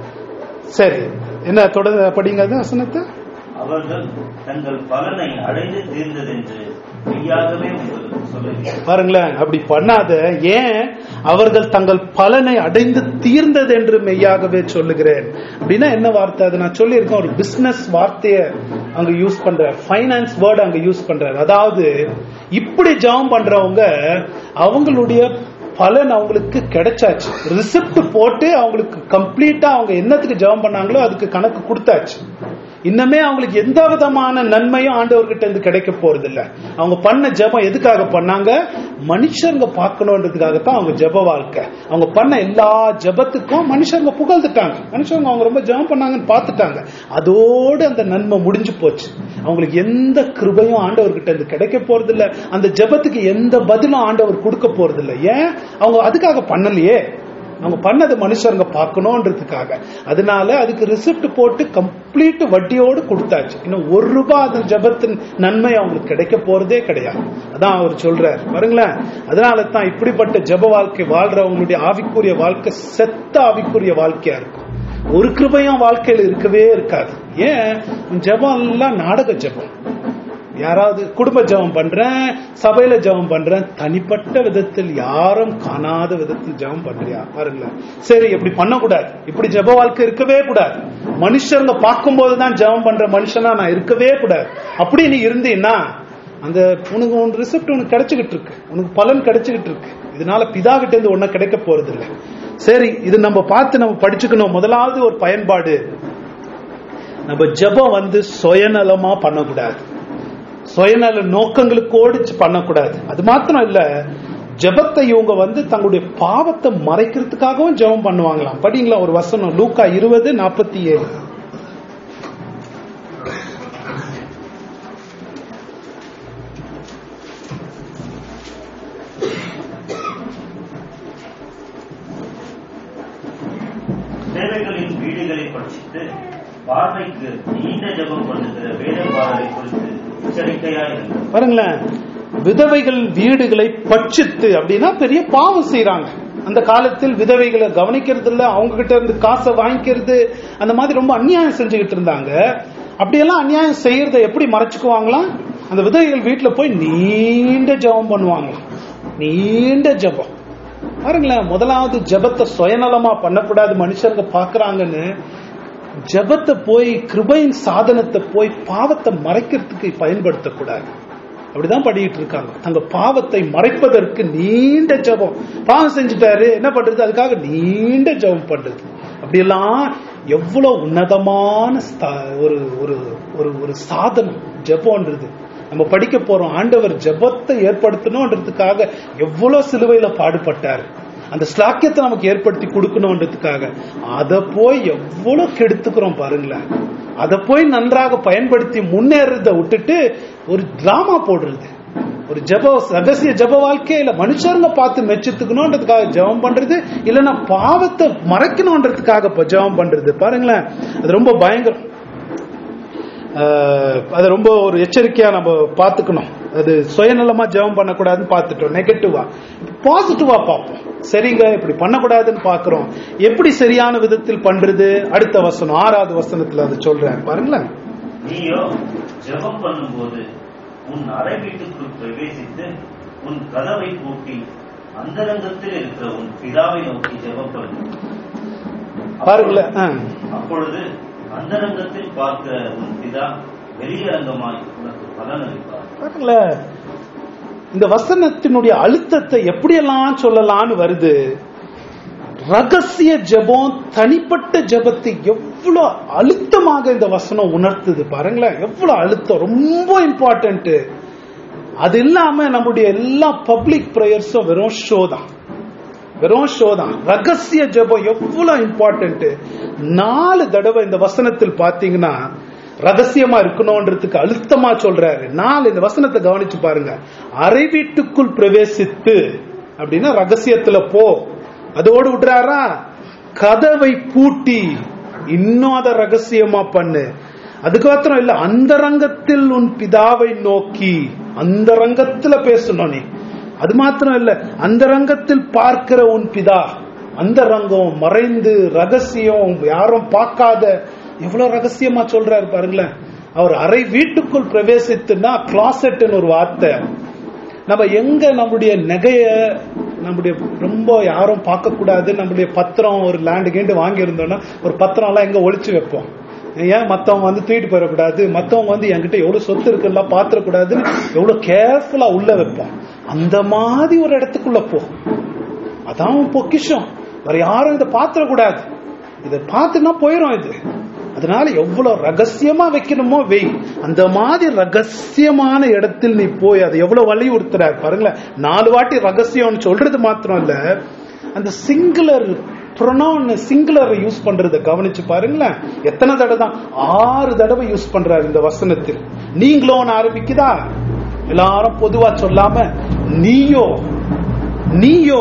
சரி, என்ன தொடர்ந்து படிங்க வசனத்தை. அவர்கள் தங்கள் பலனை அடைந்து தீர்ந்ததென்று மெய்யாகவே உங்களுக்கு சொல்லுகிறேன். பாருங்களேன், அப்படி பண்ணாத. ஏன்? அவர்கள் தங்கள் பலனை அடைந்து தீர்ந்தது என்று மெய்யாகவே சொல்லுகிறேன். அப்படின்னா என்ன வார்த்தை? அது நான் சொல்லியிருக்கேன், ஒரு பிசினஸ் வார்த்தைய அங்க யூஸ் பண்ற, ஃபைனான்ஸ் வேர்டு அங்க யூஸ் பண்றாரு. அதாவது இப்படி ஜெபம் பண்றவங்க அவங்களுடைய பலன் அவங்களுக்கு கிடைச்சாச்சு. ரிசிப்ட் போட்டு அவங்களுக்கு கம்ப்ளீட்டா அவங்க என்னத்துக்கு ஜெபம் பண்ணாங்களோ அதுக்கு கணக்கு கொடுத்தாச்சு. இன்னமே அவங்களுக்கு எந்த விதமான நன்மையும் ஆண்டவர்கிட்ட இருந்து கிடைக்க போறது இல்ல. அவங்க பண்ண ஜெபம் எதுக்காக பண்ணாங்க? மனுஷங்க பார்க்கணுன்றதுக்காகத்தான் அவங்க ஜெப வாழ்க்கை. அவங்க பண்ண எல்லா ஜெபத்துக்கும் மனுஷங்க புகழ்ந்துட்டாங்க. மனுஷங்க அவங்க ரொம்ப ஜெபம் பண்ணாங்கன்னு பார்த்துட்டாங்க. அதோடு அந்த நன்மை முடிஞ்சு போச்சு. அவங்களுக்கு எந்த கிருபையும் ஆண்டவர்கிட்ட இருந்து கிடைக்க போறது இல்ல. அந்த ஜெபத்துக்கு எந்த பதிலும் ஆண்டவர் கொடுக்க போறது இல்ல. ஏன்? அவங்க அதுக்காக பண்ணலையே. அவங்க பண்ணது மனுஷங்க பார்க்கணும்ன்றதுக்காக. அதனால அதுக்கு ரிசிப்ட் போட்டு கம்ப்ளீட் வட்டியோடு கொடுத்தாச்சு. இன்னும் ஒரு ரூபாய் அந்த ஜபத்தின் நன்மை அவங்களுக்கு கிடைக்க போறதே கிடையாது. அதான் அவர் சொல்றார் பாருங்களேன். அதனால தான் இப்படிப்பட்ட ஜப வாழ்க்கை வாழ்றவங்களுடைய ஆவிக்குரிய வாழ்க்கை செத்த ஆவிக்குரிய வாழ்க்கையா இருக்கும். ஒரு கிருபையும் வாழ்க்கையில இருக்கவே இருக்காது. ஏன்? ஜபம் எல்லாம் நாடக ஜபம். யாராவது குடும்ப ஜெபம் பண்றேன், சபையில ஜெபம் பண்றேன், தனிப்பட்ட விதத்தில் யாரும் காணாத விதத்தில் ஜெபம் பண்றியா? பாருங்களேன். சரி, இப்படி பண்ணக்கூடாது. இப்படி ஜெப வாழ்க்கை இருக்கவே கூடாது. மனுஷங்க பார்க்கும் போதுதான் ஜெபம் பண்ற மனுஷனா நான் இருக்கவே கூடாது. அப்படி நீ இருந்தீன்னா அந்த உனக்கு உன் ரிசிப்ட் உனக்கு கிடைச்சுக்கிட்டு இருக்கு, உனக்கு பலன் கிடைச்சுக்கிட்டு இருக்கு. இதனால பிதா கிட்ட இருந்து ஒன்னும் கிடைக்க போறது இல்லை. சரி, இது நம்ம பார்த்து நம்ம படிச்சுக்கணும். முதலாவது ஒரு பயன்பாடு, நம்ம ஜெபம் வந்து சுயநலமா பண்ணக்கூடாது, சுயநல நோக்கங்களுக்கோடு பண்ணக்கூடாது. அது மாத்திரம் இல்ல, ஜெபத்தை இவங்க வந்து தங்களுடைய பாவத்தை மறைக்கிறதுக்காகவும் ஜெபம் பண்ணுவாங்களாம். படிங்களா ஒரு வசனம், லூக்கா இருபது நாற்பத்தி ஏழு. சேவைகளின் வீடுகளை படிச்சுட்டு பார்வைக்கு நீண்ட ஜெபம் பண்ணுகிற வேதபாரரை குறித்து எச்சரிக்கையா இருக்கு. பாருங்களேன், விதவைகள் வீடுகளை பட்சித்து அப்படின்னா பெரிய பாவம் செய்யறாங்க. அந்த காலத்தில் விதவைகளை கவனிக்கிறது இல்ல, அவங்க கிட்ட இருந்து காசை வாங்கிக்கிறது, அந்த மாதிரி ரொம்ப அநியாயம் செஞ்சுக்கிட்டு இருந்தாங்க. அப்படியெல்லாம் அநியாயம் செய்யறத எப்படி மறைச்சுக்குவாங்களாம்? அந்த விதவைகள் வீட்டுல போய் நீண்ட ஜெபம் பண்ணுவாங்களாம். நீண்ட ஜெபம். பாருங்களேன், முதலாவது ஜெபத்தை சுயநலமா பண்ணக்கூடாது, மனுஷங்க பாக்குறாங்கன்னு. ஜெபத்தை போய் கிருபையின் சாதனத்தை போய் பாவத்தை மறைக்கிறதுக்கு பயன்படுத்தக்கூடாது. அப்படிதான் படிக்கிட்டு இருக்காங்க. தங்க பாவத்தை மறைப்பதற்கு நீண்ட ஜெபம். பாவம் செஞ்சுட்டாரு, என்ன பண்றது? அதுக்காக நீண்ட ஜெபம் பண்றது. அப்படியெல்லாம் எவ்வளவு உன்னதமான ஒரு ஒரு ஒரு சாதனம் ஜெபம்ன்றது. நம்ம படிக்க போறோம், ஆண்டவர் ஜெபத்தை ஏற்படுத்தணும்ன்றதுக்காக எவ்வளவு சிலுவையில பாடுபட்டாரு. அந்த ஸ்லாக்கியத்தை நமக்கு ஏற்படுத்தி கொடுக்கணும்ன்றதுக்காக அதை போய் எவ்வளவு கெடுத்துக்கிறோம் பாருங்களேன். அதை போய் நன்றாக பயன்படுத்தி முன்னேறத விட்டுட்டு ஒரு டிராமா போடுறது, ஒரு ஜப ரகசிய ஜப வாழ்க்கையில மனுஷருங்க பார்த்து மெச்சுத்துக்கணும்ன்றதுக்காக ஜெபம் பண்றது, இல்லைன்னா பாவத்தை மறைக்கணும்ன்றதுக்காக ஜெபம் பண்றது. பாருங்களேன், அது ரொம்ப பயங்கரம். அதை ரொம்ப ஒரு எச்சரிக்கையா நம்ம பார்த்துக்கணும். அது சுயநலமா ஜெபம் பண்ணக்கூடாதுன்னு பார்த்துட்டோம், நெகட்டிவா. பாசிட்டிவா பார்ப்போம். சரிங்க, இப்படி பண்ணக்கூடாதுன்னு பாக்குறோம். எப்படி சரியான விதத்தில் பண்றது? அடுத்த வசனம், ஆறாவது வசனத்துல அது சொல்றேன் பாருங்களேன். நீயோ ஜெபம் பண்ணும்போது உன் அறை வீட்டுக்குள் பிரவேசித்து உன் கதவை பூட்டி அந்தரங்கத்தில் இருக்கிற உன் பிதாவை நோக்கி ஜெபம் பண்ணு. பாருங்களேன், அப்பொழுது அந்தரங்கத்தில் பார்க்கிற உன் பிதா வெளியரங்கமாய் உனக்கு பலன் அளிப்பார். பாருங்களேன், இந்த வசனத்தினுடைய அழுத்தத்தை எப்படியெல்லாம் சொல்லலாம்னு வருது. ரகசிய ஜெபம், தனிப்பட்ட ஜெபத்தை எவ்வளவு அழுத்தமாக இந்த வசனம் உணர்த்துது பாருங்களேன். எவ்வளவு அழுத்தம், ரொம்ப இம்பார்ட்டன்ட். அது இல்லாம நம்முடைய எல்லா பப்ளிக் பிரேயர்ஸும் வெறும் ஷோ தான், வெறும் ஷோ தான். ரகசிய ஜெபம் எவ்வளவு இம்பார்ட்டன்ட். நாலு தடவை இந்த வசனத்தில் பாத்தீங்கன்னா ரகசியமா இருக்கணும்ன்றதுக்கு அழுத்தமா சொல்றாரு. நாலு இந்த வசனத்தை கவனிச்சு பாருங்க. அறை வீட்டுக்குள் பிரவேசித்து அப்படின்னா ரகசியத்துல போ, அதோடு விடுறாரா. கதவை பூட்டி இன்னும் அதை ரகசியமா பண்ணு. அதுக்கு மாத்திரம் இல்ல, அந்தரங்கத்தில் உன் பிதாவை நோக்கி, அந்தரங்கத்துல பேசணும் நீ. அது மாத்திரம் இல்ல, அந்தரங்கத்தில் பார்க்கிற உன் பிதா. அந்தரங்கம், மறைந்து, ரகசியம், யாரும் பார்க்காத, எவ்வளவு ரகசியமா சொல்றாரு பாருங்களேன். அவர் அறை வீட்டுக்குள் பிரவேசித்துனா கிளாசெட்னு ஒரு வார்த்தை. நம்ம எங்க நம்முடைய நகைய, நம்முடைய ரொம்ப யாரும் பார்க்க கூடாது, நம்முடைய பத்திரம், ஒரு லேண்டு கேண்டு வாங்கி இருந்தோம்னா ஒரு பத்திரம் எல்லாம் எங்க ஒளிச்சு வைப்போம். ஏன் மத்தவங்க வந்து தூக்கிட்டு போயிடக்கூடாது, மத்தவங்க வந்து என்கிட்ட எவ்வளவு சொத்து இருக்குல்லாம் பாத்திரக்கூடாதுன்னு எவ்வளவு கேர்ஃபுல்லா உள்ள வைப்போம். அந்த மாதிரி ஒரு இடத்துக்குள்ள போ, அதான் பொக்கிஷம். வேற யாரும் இதை பாத்திரக்கூடாது, இதை பார்த்துன்னா போயிடும் இது. அதனால எவ்வளவு ரகசியமா வைக்கணுமோ வை. அந்த மாதிரி ரகசியமான இடத்தில் நீ போய் அதை எவ்வளவு வலியுறுத்துறாரு பாருங்களேன். நாலு வாட்டி ரகசியம் சொல்றது மாத்திரம் இல்ல, அந்த சிங்குலர் ப்ரொனவுன் சிங்குலரை யூஸ் பண்றத கவனிச்சு பாருங்களேன். எத்தனை தடவை தான்? ஆறு தடவை யூஸ் பண்றாரு இந்த வசனத்தில். நீங்களும் ஆரம்பிக்குதா, எல்லாரும் பொதுவா சொல்லாம நீயோ, நீயோ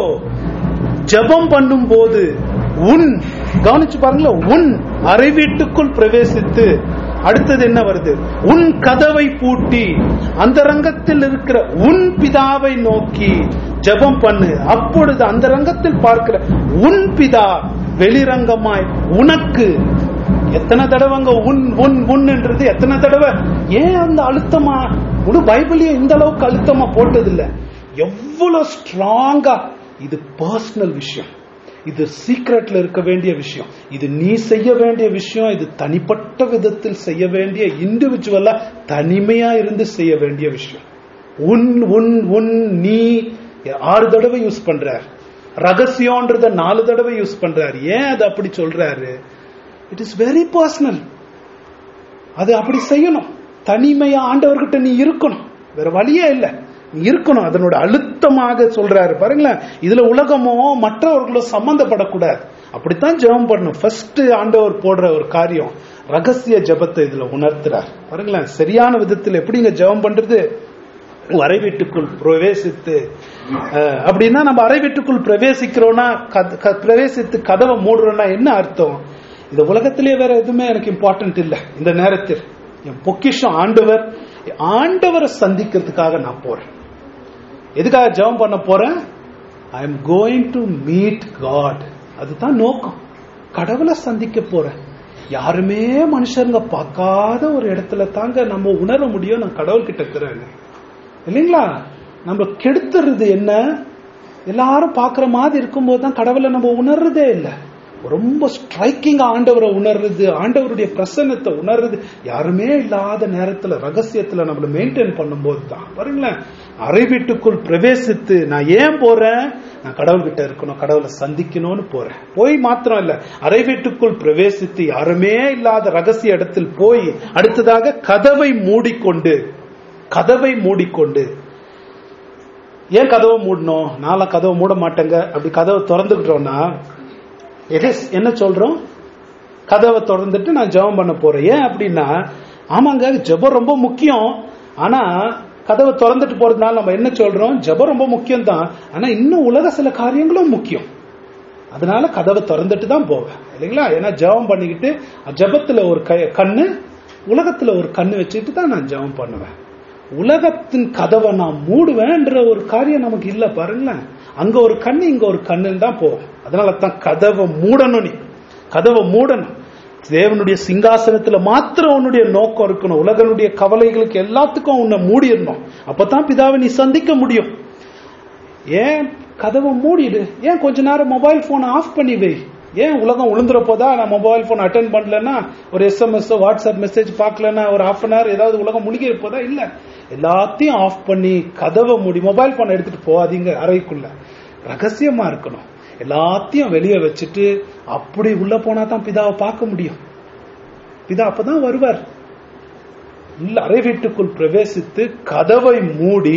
ஜெபம் பண்ணும் போது உன், கவனிச்சு பாருங்களேன், உன் அறை வீட்டுக்குள் பிரவேசித்து, அடுத்தது என்ன வருது? உன் கதவை பூட்டி அந்த ரங்கத்தில் இருக்கிற உன் பிதாவை நோக்கி ஜெபம் பண்ணு. அப்பொழுது அந்த ரங்கத்தில் பார்க்கிற உன் பிதா வெளிரங்கமாய் உனக்கு. எத்தனை தடவைங்க உன் உன் உன்ன்றது எத்தனை தடவை? ஏன் அந்த அழுத்தமா? முழு பைபிளையே இந்த அளவுக்கு அழுத்தமா போட்டதில்லை. எவ்வளவு ஸ்ட்ராங்கா. இது பர்சனல் விஷயம், இது சீக்ரெட்ல இருக்க வேண்டிய விஷயம், இது நீ செய்ய வேண்டிய விஷயம், இது தனிப்பட்ட விதத்தில் செய்ய வேண்டிய, இண்டிவிஜுவலா தனிமையா இருந்து செய்ய வேண்டிய விஷயம். உன் உன் உன் நீ ஆறு தடவை யூஸ் பண்றார். ரகசியம்ன்றத நாலு தடவை யூஸ் பண்றாரு. ஏன் அது அப்படி சொல்றாரு? It is very personal. அது அப்படி செய்யணும். தனிமையா ஆண்டவர்கிட்ட நீ இருக்கணும், வேற வழியே இல்லை, நீ இருக்கணும். அதனோட அழுத்தமாக சொல்றாரு பாருங்களேன். இதுல உலகமோ மற்றவர்களோ சம்பந்தப்படக்கூடாது. அப்படித்தான் ஜெபம் பண்ணணும். ஃபர்ஸ்ட் ஆண்டவர் போடுற ஒரு காரியம் ரகசிய ஜெபத்தை இதுல உணர்த்துறார் பாருங்களேன். சரியான விதத்தில் எப்படிங்க ஜெபம் பண்றது? அறை வீட்டுக்குள் பிரவேசித்து, அப்படின்னா நம்ம அறை வீட்டுக்குள் பிரவேசிக்கிறோம்னா, பிரவேசித்து கதவை மூடுறோம்னா என்ன அர்த்தம்? இந்த உலகத்திலேயே வேற எதுவுமே எனக்கு இம்பார்ட்டன்ட் இல்லை. இந்த நேரத்தில் என் பொக்கிஷம் ஆண்டவர். ஆண்டவரை சந்திக்கிறதுக்காக நான் போறேன். எதுக்காக ஜெபம் பண்ண போறேன்? I am going to meet God. அதுதான் நோக்கம். கடவுளை சந்திக்க போறேன். யாருமே மனுஷங்க பார்க்காத ஒரு இடத்துல தாங்க நம்ம உணர முடியும் நான் கடவுள் கிட்ட இருக்கிறேன் இல்லைங்களா? நம்ம கெடுத்துறது என்ன? எல்லாரும் பாக்குற மாதிரி இருக்கும்போது தான் கடவுளை நம்ம உணர்றதே இல்லை. ரொம்ப ஸ்ட்ரைக்கிங்கா ஆண்டவரை உணர்றது, ஆண்டவருடைய பிரசன்னத்தை உணர்றது யாருமே இல்லாத நேரத்துல ரகசியத்துல நம்மள மெயின்டைன் பண்ணும்போது தான் பாருங்களேன். அறை வீட்டுக்குள் பிரவேசித்து, நான் ஏன் போறேன்? நான் கடவுள்கிட்ட இருக்கணும், கடவுளை சந்திக்கணும்னு போறேன். போய் மாத்திரம் இல்ல, அறை வீட்டுக்குள் பிரவேசித்து யாருமே இல்லாத ரகசிய இடத்தில் போய், அடுத்ததாக கதவை மூடிக்கொண்டு, கதவை மூடிக்கொண்டு. ஏன் கதவை மூடணும்? நாளை கதவை மூட மாட்டேங்க. அப்படி கதவை திறந்துக்கிட்டோம்னா என்ன சொல்றோம்? கதவை திறந்துட்டு நான் ஜெபம் பண்ண போறேன். ஏன் அப்படின்னா, ஆமாங்க ஜெபம் ரொம்ப முக்கியம். ஆனா கதவை திறந்துட்டு போறதுனால நம்ம என்ன சொல்றோம்? ஜெபம் ரொம்ப முக்கியம் தான், ஆனா இன்னும் உலக சில காரியங்களும் முக்கியம். அதனால கதவை திறந்துட்டு தான் போவேன் இல்லைங்களா? ஏன்னா ஜெபம் பண்ணிக்கிட்டு ஜெபத்துல ஒரு கண்ணு, உலகத்துல ஒரு கண்ணு வச்சுட்டு தான் நான் ஜெபம் பண்ணுவேன். உலகத்தின் கதவை நான் மூடுவேன்ற ஒரு காரியம் நமக்கு இல்ல பாருங்களேன். அங்க ஒரு கண்ணு, இங்க ஒரு கண்ணுன்னு தான் போகும். அதனால தான் கதவை மூடணும். நீ கதவை மூடணும். தேவனுடைய சிங்காசனத்துல மாத்திரம் உன்னுடைய நோக்கம் இருக்கணும். உலகனுடைய கவலைகளுக்கு எல்லாத்துக்கும் உன்னை மூடிடணும். அப்பதான் பிதாவை நீ சந்திக்க முடியும். ஏன் கதவை மூடிடு? ஏன் கொஞ்ச நேரம் மொபைல் போனை ஆஃப் பண்ணி வை? ஏன் உலகம் உளுந்துற போதா? நான் மொபைல் போன் அட்டென்ட் பண்ணலன்னா, ஒரு எஸ்எம்எஸ் வாட்ஸ்அப் மெசேஜ் பார்க்கலன்னா, ஒரு ஹாஃப் அன் ஹவர் ஏதாவது உலகம் முழுகிற போதா? இல்ல, எல்லாத்தையும் ஆஃப் பண்ணி கதவை மூடி மொபைல் போன் எடுத்துட்டு போகாதீங்க அறைக்குள்ள. ரகசியமா இருக்கணும். எல்லாத்தையும் வெளியே வச்சுட்டு அப்படி உள்ள போனா தான் பிதாவை பார்க்க முடியும். பிதா அப்பதான் வருவார். உள்ள அறை வீட்டுக்குள் பிரவேசித்து கதவை மூடி,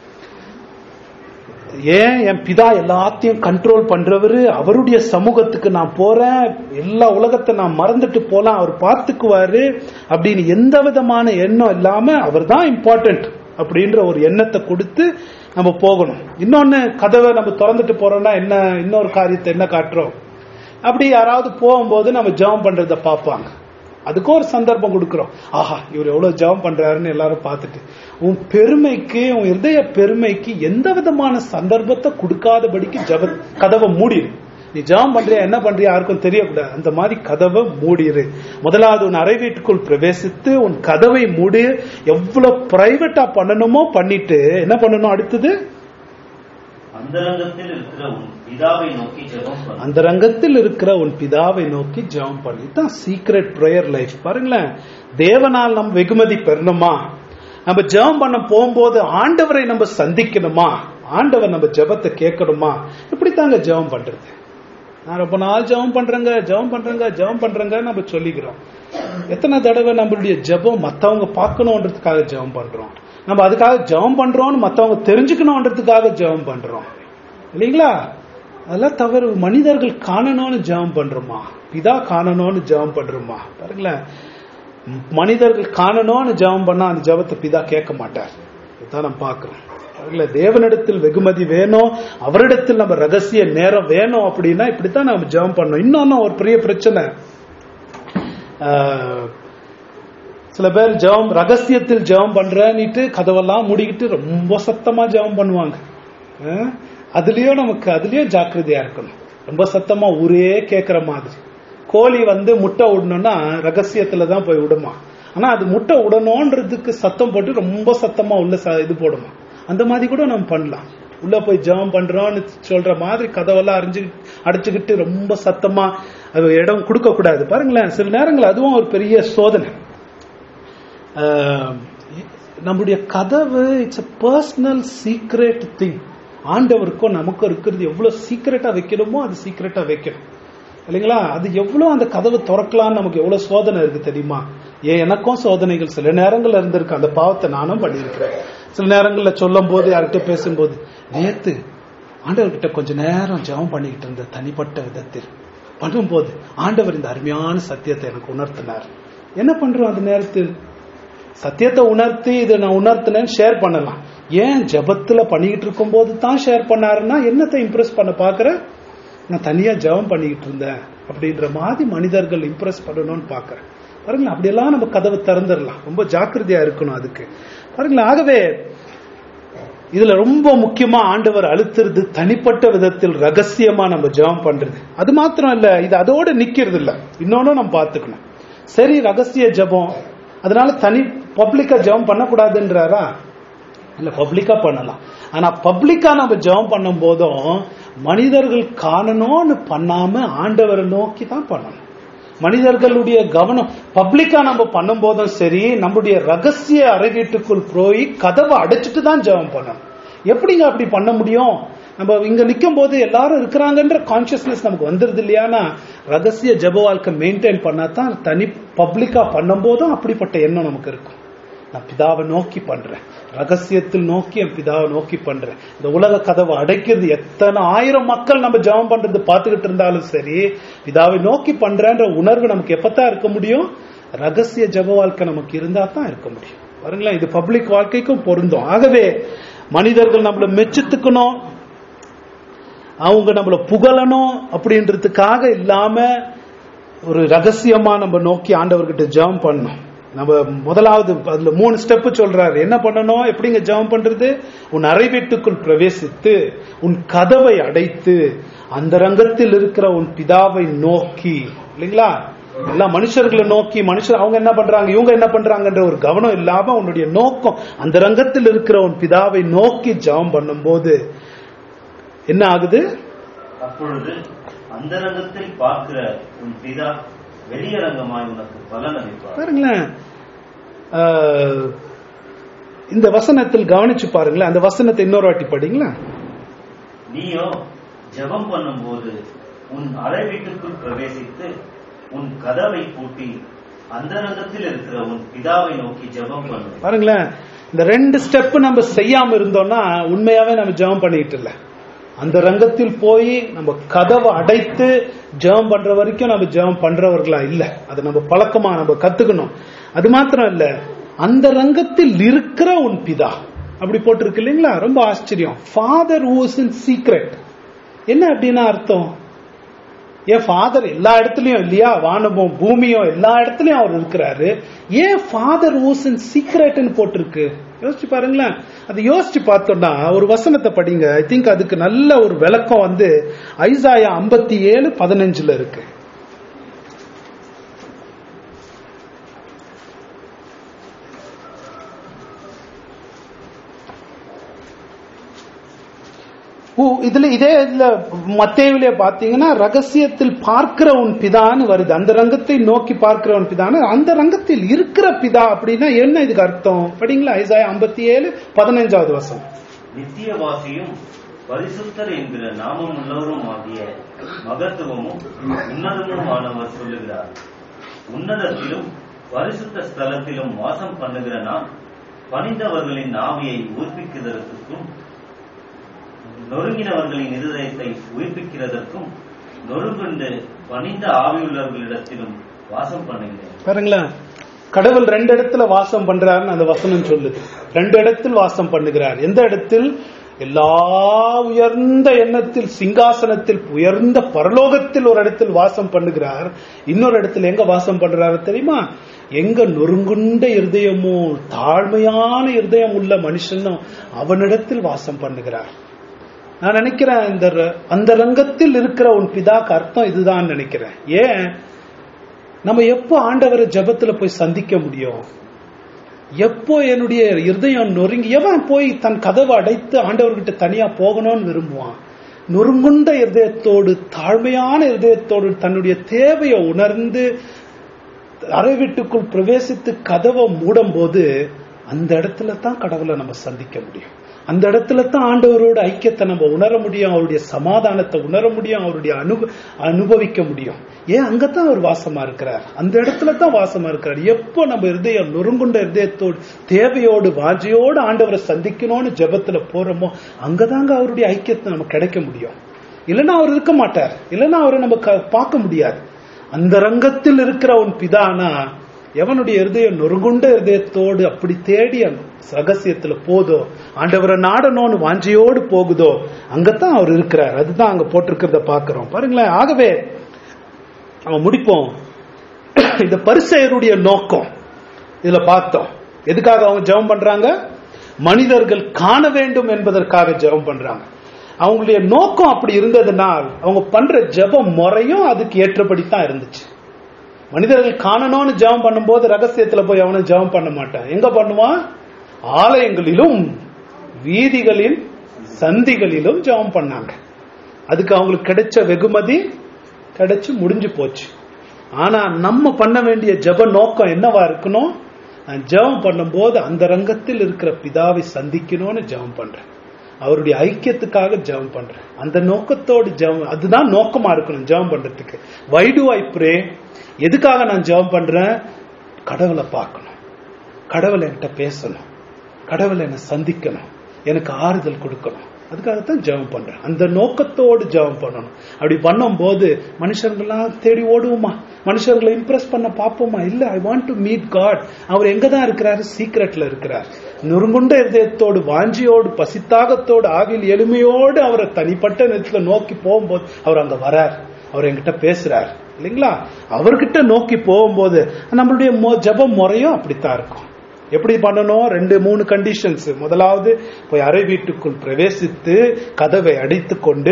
ஏன் என் பிதா எல்லாத்தையும் கண்ட்ரோல் பண்றவரு, அவருடைய சமூகத்துக்கு நான் போறேன், எல்லா உலகத்தை நான் மறந்துட்டு போலாம், அவர் பார்த்துக்குவாரு அப்படின்னு எந்த விதமான எண்ணம் இல்லாம அவர் தான் இம்பார்ட்டன்ட் அப்படின்ற ஒரு எண்ணத்தை கொடுத்து நம்ம போகணும். இன்னொன்னு, கதவை நம்ம திறந்துட்டு போறோம்னா என்ன, இன்னொரு காரியத்தை என்ன காட்டுறோம்? அப்படி யாராவது போகும்போது நம்ம ஜெபம் பண்றத பார்ப்பாங்க, அதுக்கும் ஒரு சந்தர்ப்பம் கொடுக்கிறோம். ஆஹா, இவர் எவ்வளவு ஜெபம் பண்றாருன்னு எல்லாரும் பார்த்துட்டு, உன் பெருமைக்கு, உன் இருதய பெருமைக்கு எந்த விதமான சந்தர்ப்பத்தை கொடுக்காதபடிக்கு ஜெப கதவை மூடிடு. நீ ஜெபம் பண்றியா என்ன பண்றியா யாருக்கும் தெரியக்கூடாது. அந்த மாதிரி கதவை மூடிடு. முதலாவது உன் அறை வீட்டுக்குள் பிரவேசித்து உன் கதவை மூடி, எவ்வளவு பிரைவேட்டா பண்ணணுமோ பண்ணிட்டு என்ன பண்ணணும்? அடுத்தது அந்தரங்கத்தில் இருக்கிற உன் பிதாவை நோக்கி ஜெபம் பண்ணு. அந்தரங்கத்தில் இருக்கிற உன் பிதாவை நோக்கி ஜெபம் பண்ணு. இதுதான் சீக்ரெட் பிரேயர் லைஃப். பாருங்களேன், தேவனால் நம்ம வெகுமதி பெறணுமா, நம்ம ஜெபம் பண்ண போகும்போது ஆண்டவரை நம்ம சந்திக்கணுமா, ஆண்டவர் நம்ம ஜெபத்தை கேட்கணுமா, இப்படித்தாங்க ஜெபம் பண்றது. நான் ரொம்ப நாள் ஜெபம் பண்றேங்க ஜெபம் பண்றேங்க ஜெபம் பண்றேங்க நம்ம சொல்லிக்கிறோம். எத்தனை தடவை நம்மளுடைய ஜெபம் மத்தவங்க பார்க்கணும்ன்றதுக்காக ஜெபம் பண்றோம், நம்ம அதுக்காக ஜெபம் பண்றோம்னு மத்தவங்க தெரிஞ்சுக்கணும்ன்றதுக்காக ஜெபம் பண்றோம் இல்லைங்களா? அதெல்லாம் தவறு. மனிதர்கள் காணணும்னு ஜெபம் பண்றோமா, பிதா காணணும்னு ஜெபம் பண்றோமா? பாருங்களேன், மனிதர்கள் காணணும்னு ஜெபம் பண்ணா அந்த ஜெபத்தை பிதா கேட்க மாட்டார். இதான் நம்ம பாக்குறோம். தேவனிடத்தில் வெகுமதி வேணும், அவரிடத்தில் நம்ம ரகசிய நேரம் வேணும் அப்படின்னா இப்படித்தான் நம்ம ஜெபம் பண்ணணும். இன்னொன்னு ஒரு பெரிய பிரச்சனை, சில பேர் ஜெபம் ரகசியத்தில் ஜெபம் பண்றேன்னுட்டு கதவெல்லாம் மூடிக்கிட்டு ரொம்ப சத்தமா ஜெபம் பண்ணுவாங்க. அதுலயும் நமக்கு அதுலயும் ஜாக்கிரதையா இருக்கணும். ரொம்ப சத்தமா ஊரே கேட்கிற மாதிரி. கோழி வந்து முட்டை விடணும்னா ரகசியத்துலதான் போய் விடுமா, ஆனா அது முட்டை விடணும்ன்றதுக்கு சத்தம் போட்டு ரொம்ப சத்தமா உள்ள இது போடுமா. அந்த மாதிரி கூட நம்ம பண்ணலாம். உள்ள போய் ஜெபம் பண்றோம்னு சொல்ற மாதிரி கதவெல்லாம் அறிஞ்சு அடைச்சுக்கிட்டு ரொம்ப சத்தமா இடம் கொடுக்க கூடாது. பாருங்களேன், சில நேரங்கள் அதுவும் ஒரு பெரிய சோதனை. நம்முடைய கதவு it's a personal secret thing. ஆண்டவருக்கும் நமக்கும் இருக்கிறது எவ்வளவு சீக்கிரட்டா வைக்கணுமோ அது சீக்கிரட்டா வைக்கணும் இல்லைங்களா? அது எவ்வளவு அந்த கதவை திறக்கலாம்னு நமக்கு எவ்வளவு சோதனை இருக்கு தெரியுமா? ஏன் எனக்கும் சோதனைகள் சில நேரங்கள்ல இருந்திருக்கு. அந்த பாவத்தை நானும் பண்ணியிருக்கிறேன். சில நேரங்கள்ல சொல்லும் போது யார்கிட்ட பேசும்போது, நேத்து ஆண்டவர்கிட்ட கொஞ்ச நேரம் ஜெபம் பண்ணிக்கிட்டு இருந்த தனிப்பட்ட விதத்தில் பண்ணும்போது ஆண்டவர் இந்த அருமையான சத்தியத்தை எனக்கு உணர்த்தினார். என்ன பண்றோம் அந்த நேரத்தில்? சத்தியத்தை உணர்த்தி இதை நான் உணர்த்தினேன்னு ஷேர் பண்ணலாம். ஏன் ஜெபத்துல பண்ணிக்கிட்டு இருக்கும் போது தான் ஷேர் பண்ணாருன்னா என்னத்தை இம்ப்ரெஸ் பண்ண பாக்குற? நான் தனியா ஜெபம் பண்ணிக்கிட்டு இருந்தேன் அப்படின்ற மாதிரி மனிதர்கள் இம்ப்ரெஸ் பண்ணணும்னு பாக்குறேன். பாருங்களா, அப்படியெல்லாம் நம்ம கதவை திறந்துடலாம். ரொம்ப ஜாக்கிரதையா இருக்கணும் அதுக்கு. பாருங்களா, ஆகவே இதுல ரொம்ப முக்கியமா ஆண்டவர் அழுத்துறது தனிப்பட்ட விதத்தில் ரகசியமா நம்ம ஜெபம் பண்றது. அது மாத்திரம் இல்ல, இது அதோட நிக்கிறது இல்ல, இன்னொன்னு நம்ம பாத்துக்கணும். சரி, ரகசிய ஜெபம், அதனால தனி பப்ளிக்கா ஜெபம் பண்ணக்கூடாதுன்றாரா? இல்ல, பப்ளிக்கா பண்ணலாம். ஆனா பப்ளிக்கா நம்ம ஜெபம் பண்ணும் போதும் மனிதர்கள் காணணும்னு பண்ணாம ஆண்டவரை நோக்கி தான் பண்ணணும். மனிதர்களுடைய கவனம் பப்ளிக்கா நம்ம பண்ணும் போதும் சரி, நம்முடைய ரகசிய அறை வீட்டுக்குள் போய் கதவை அடைச்சிட்டு தான் ஜெபம் பண்ணணும். எப்படிங்க அப்படி பண்ண முடியும்? நம்ம இங்க நிக்கும் போது எல்லாரும் இருக்கிறாங்கன்ற கான்சியஸ்னஸ் நமக்கு வந்துருது இல்லையானா, ரகசிய ஜெப வாழ்க்கை மெயின்டைன் பண்ணாதான் தனி பப்ளிக்கா பண்ணும் போதும் அப்படிப்பட்ட எண்ணம் நமக்கு இருக்கும். நான் பிதாவை நோக்கி பண்றேன், ரகசியத்தில் நோக்கி என் பிதாவை நோக்கி பண்றேன். இந்த உலக கதவை அடைக்கிறது எத்தனை ஆயிரம் மக்கள் நம்ம ஜெபம் பண்றது பார்த்துக்கிட்டு இருந்தாலும் சரி, பிதாவை நோக்கி பண்றேன்ற உணர்வு நமக்கு எப்பத்தான் இருக்க முடியும்? ரகசிய ஜெப வாழ்க்கை நமக்கு இருந்தா தான் இருக்க முடியும். பாருங்களேன், இது பப்ளிக் வாழ்க்கைக்கும் பொருந்தும். ஆகவே மனிதர்கள் நம்மளை மெச்சுத்துக்கணும், அவங்க நம்மள புகழணும் அப்படின்றதுக்காக இல்லாம ஒரு ரகசியமா நம்ம நோக்கி ஆண்டவர்கிட்ட ஜெபம் பண்ணணும். நம்ம முதலாவது அதுல மூணு ஸ்டெப் சொல்றாரு. என்ன பண்ணணும், எப்படிங்க ஜெபம் பண்றது? உன் அறை வீட்டுக்குள் பிரவேசித்து உன் கதவை அடைத்து அந்த ரங்கத்தில் இருக்கிற உன் பிதாவை நோக்கி, இல்லைங்களா? எல்லா மனுஷர்களை நோக்கி, மனுஷர் அவங்க என்ன பண்றாங்க இவங்க என்ன பண்றாங்கன்ற ஒரு கவனம் இல்லாம உன்னுடைய நோக்கம் அந்த ரங்கத்தில் இருக்கிற உன் பிதாவை நோக்கி ஜெபம் பண்ணும் போது என்ன ஆகுது? அப்பொழுது அந்தரங்கத்தில் பார்க்கிற உன் பிதா வெளியரங்கமாய் உனக்கு பலன் அளிப்பார். பாருங்களேன், இந்த வசனத்தில் கவனிச்சு பாருங்களேன். அந்த வசனத்தை இன்னொரு வாட்டி படிங்களா. நீயோ ஜெபம் பண்ணும்போது உன் அறை வீட்டுக்குள் பிரவேசித்து உன் கதவை பூட்டி அந்தரங்கத்தில் இருக்கிற உன் பிதாவை நோக்கி ஜெபம் பண்ணு. பாருங்களேன், இந்த ரெண்டு ஸ்டெப் நம்ம செய்யாம இருந்தோம்னா உண்மையாவே நம்ம ஜெபம் பண்ணிட்டு இல்ல. அந்த ரங்கத்தில் போய் நம்ம கதவை அடைத்து ஜெபம் பண்ற வரைக்கும் நம்ம ஜெபம் பண்றவர்களா இல்ல. அதை நம்ம பழக்கமா நம்ம கத்துக்கணும். அது மாத்திரம் இல்ல, அந்த ரங்கத்தில் இருக்கிற உன் பிதா அப்படி போட்டிருக்கு இல்லைங்களா. ரொம்ப ஆச்சரியம். Father who is in secret என்ன அப்படின்னா அர்த்தம்? ஏன் ஃபாதர் எல்லா இடத்துலயும் இல்லையா, வானமும் பூமியும் எல்லா இடத்துலயும் அவர் இருக்கிறாரு. ஏன் ஃபாதர் ஹூஸ் இன் சீக்ரெட்னு போட்டிருக்கு? யோசிச்சு பாருங்களேன். அது யோசிச்சு பார்த்தோம்னா ஒரு வசனத்தை படிங்க. ஐ திங்க் அதுக்கு நல்ல ஒரு விளக்கம் வந்து ஐசாயா ஐம்பத்தி ஏழு பதினஞ்சுல இருக்கு. இதுல இதே இதுல மத்தேயுவிலே பாத்தீங்கன்னா ரகசியத்தில் பார்க்கிற உன் பிதான்னு வருது. அந்த ரங்கத்தை நோக்கி பார்க்கிற உன் பிதான்னு, அந்த ரங்கத்தில் இருக்கிற பிதா அப்படின்னா என்ன இதுக்கு அர்த்தம் படிங்களா. ஐசாயா ஐம்பத்தி ஏழு பதினஞ்சாவது வசனம். நித்தியவாசியும் பரிசுத்தர் என்கிற நாமம் உள்ளவரும் ஆகிய மகத்துவமும் உன்னதமுமானவர் சொல்லுகிறார். உன்னதத்திலும் பரிசுத்த ஸ்தலத்திலும் வாசம் பண்ணுகிற நான் பணிந்தவர்களின் ஆவியை உயிர்ப்பிக்கிறதற்கும் நொறுங்கினவர்களின் இருதயத்தை உயிர்ப்பிக்கிறதற்கும் நொறுங்குண்டு பணிந்த ஆவியுள்ளவர்களிடத்திலும் வாசம் பண்ணுகிறேன். பாருங்களேன், கடவுள் ரெண்டு இடத்துல வாசம் பண்றாருன்னு அந்த வசனம் சொல்லுது. ரெண்டு இடத்தில் வாசம் பண்ணுகிறார். எந்த இடத்தில்? எல்லா உயர்ந்த எண்ணத்தில் சிங்காசனத்தில் உயர்ந்த பரலோகத்தில் ஒரு இடத்தில் வாசம் பண்ணுகிறார். இன்னொரு இடத்துல எங்க வாசம் பண்றாரு தெரியுமா? எங்க நொறுங்குண்ட இருதயமும் தாழ்மையான இருதயம் உள்ள மனுஷனும் அவனிடத்தில் வாசம் பண்ணுகிறார். நான் நினைக்கிறேன் இந்த அந்த ரங்கத்தில் இருக்கிற உன் பிதாக்கு அர்த்தம் இதுதான் நினைக்கிறேன். ஏன் நம்ம எப்போ ஆண்டவரை ஜெபத்துல போய் சந்திக்க முடியும்? எப்போ என்னுடைய இருதயம் நொறுங்கி எவன் போய் தன் கதவை அடைத்து ஆண்டவர்கிட்ட தனியா போகணும்னு விரும்புவான்? நொறுங்குண்ட இருதயத்தோடு தாழ்மையான இருதயத்தோடு தன்னுடைய தேவையை உணர்ந்து அறை வீட்டுக்குள் பிரவேசித்து கதவை மூடும் போது அந்த இடத்துல தான் கடவுளை நம்ம சந்திக்க முடியும். அந்த இடத்துல தான் ஆண்டவரோட ஐக்கியத்தை நம்ம உணர முடியும், அவருடைய சமாதானத்தை உணர முடியும், அவருடைய அனு அனுபவிக்க முடியும். ஏன் அங்கதான் அவர் வாசமா இருக்கிறார், அந்த இடத்துல தான் வாசமா இருக்கிறார். எப்போ நம்ம இருதயம் நொறுங்குண்ட இருதயத்தோடு தேவையோடு வாஞ்சையோடு ஆண்டவரை சந்திக்கணும்னு ஜெபத்துல போறோமோ அங்கதாங்க அவருடைய ஐக்கியத்தை நம்ம கிடைக்க முடியும். இல்லைன்னா அவர் இருக்க மாட்டார், இல்லைன்னா அவரை நம்ம பார்க்க முடியாது. அந்த ரங்கத்தில் இருக்கிற உன் பிதானா எவனுடைய இருதயம் நொறுங்குண்ட இருதயத்தோடு அப்படி தேடி ரகசியத்துல போதோ, ஆண்டவரை நாடணும்னு வாஞ்சையோடு போகுதோ, அங்கத்தான் அவர் இருக்கிறார். அதுதான் அங்க போட்டிருக்கிறத பாக்குறோம் பாருங்களேன். ஆகவே அவன் முடிப்போம். இந்த பரிசேயருடைய நோக்கம் இதுல பார்த்தோம். எதுக்காக அவங்க ஜெபம் பண்றாங்க? மனிதர்கள் காண வேண்டும் என்பதற்காக ஜெபம் பண்றாங்க. அவங்களுடைய நோக்கம் அப்படி இருந்ததுனால் அவங்க பண்ற ஜெபம் முறையும் அதுக்கு ஏற்றபடித்தான் இருந்துச்சு. மனிதர்கள் காணணும்னு ஜெபம் பண்ணும்போது ரகசியத்துல போய் அவனும் ஜெபம் பண்ண மாட்டான். எங்க பண்ணுவான்? ஆலயங்களிலும் வீதிகளில் சந்திகளிலும் ஜெபம் பண்ணாங்க. அதுக்கு அவங்களுக்கு கிடைச்ச வெகுமதி கிடைச்சு முடிஞ்சு போச்சு. ஆனா நம்ம பண்ண வேண்டிய ஜெப நோக்கம் என்னவா இருக்கணும்? நான் ஜெபம் பண்ணும்போது அந்த ரங்கத்தில் இருக்கிற பிதாவை சந்திக்கணும்னு ஜெபம் பண்றேன், அவருடைய ஐக்கியத்துக்காக ஜெபம் பண்றேன். அந்த நோக்கத்தோடு ஜெபம், அதுதான் நோக்கமா இருக்கணும் ஜெபம் பண்றதுக்கு. Why do I pray? எதுக்காக நான் ஜெபம் பண்றேன்? கடவுளை பார்க்கணும், கடவுளை என்கிட்ட பேசணும், கடவுளை என்னை சந்திக்கணும், எனக்கு ஆறுதல் கொடுக்கணும். அதுக்காகத்தான் ஜெபம் பண்றேன். அந்த நோக்கத்தோடு ஜெபம் பண்ணணும். அப்படி பண்ணும் போது மனுஷர்கள்லாம் தேடி ஓடுவோமா? மனுஷர்களை இம்ப்ரெஸ் பண்ண பார்ப்போமா? இல்ல, I want to meet God. அவர் எங்கதான் இருக்கிறாரு? சீக்ரெட்ல இருக்கிறார். நொறுங்குண்ட இதயத்தோடு வாஞ்சியோடு பசித்தாகத்தோடு ஆவியில் எளிமையோடு அவரை தனிப்பட்ட நேரத்துல நோக்கி போகும்போது அவர் அங்க வரார், அவர் என்கிட்ட பேசுறார் இல்லைங்களா? அவர்கிட்ட நோக்கி போகும்போது நம்மளுடைய ஜெப முறையும் அப்படித்தான் இருக்கும். எப்படி பண்ணணும்? ரெண்டு மூணு கண்டிஷன்ஸ். முதலாவது, போய் அறை வீட்டுக்குள் பிரவேசித்து கதவை அடைத்து கொண்டு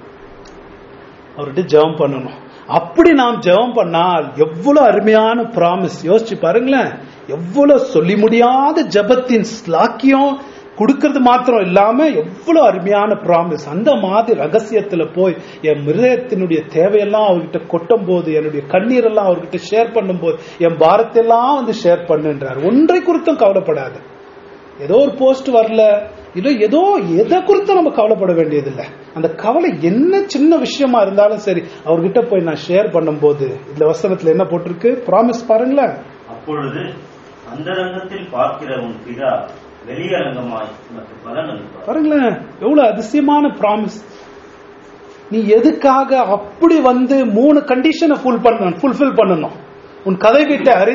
அவர்கிட்ட ஜெபம் பண்ணணும். அப்படி நாம் ஜெபம் பண்ணால் எவ்வளவு அருமையான பிராமிஸ். யோசிச்சு பாருங்களேன், எவ்வளவு சொல்லி முடியாத ஜெபத்தின் ஸ்லாக்கியம் கொடுக்கறது மாத்திரம் இல்லாம எவ்வளவு அருமையான ப்ராமிஸ். அந்த மாதிரி ரகசியத்துல போய் என் மிருகத்தினுடைய தேவையெல்லாம் அவர்கிட்ட கொட்டும் போது, என்னுடைய கண்ணீரெல்லாம் அவர்கிட்ட ஷேர் பண்ணும் போது, என் பாரத்தெல்லாம் வந்து ஷேர் பண்ணுன்றார். ஒன்றை குறித்தும் கவலைப்படாது. ஏதோ ஒரு போஸ்ட் வரல, இல்ல ஏதோ எதை குறித்தும் நம்ம கவலைப்பட வேண்டியதில்லை. அந்த கவலை என்ன சின்ன விஷயமா இருந்தாலும் சரி, அவர்கிட்ட போய் நான் ஷேர் பண்ணும் போது, இந்த வசனத்துல என்ன போட்டிருக்கு ப்ராமிஸ் பாருங்களேன். அப்பொழுது அந்தரங்கத்தில் பார்க்கிற உன் பிதா வெளியரங்கமாய் உனக்கு பலன் அளிப்பார். பாருங்களேன் எவ்வளவு அதிசயமான ப்ராமிஸ். நீ எதுக்காக அப்படி வந்து மூணு கண்டிஷனை ஃபுல் பண்ணணும் ஃபுல்ஃபில் பண்ணணும். உன் கதை வீட்டை அரை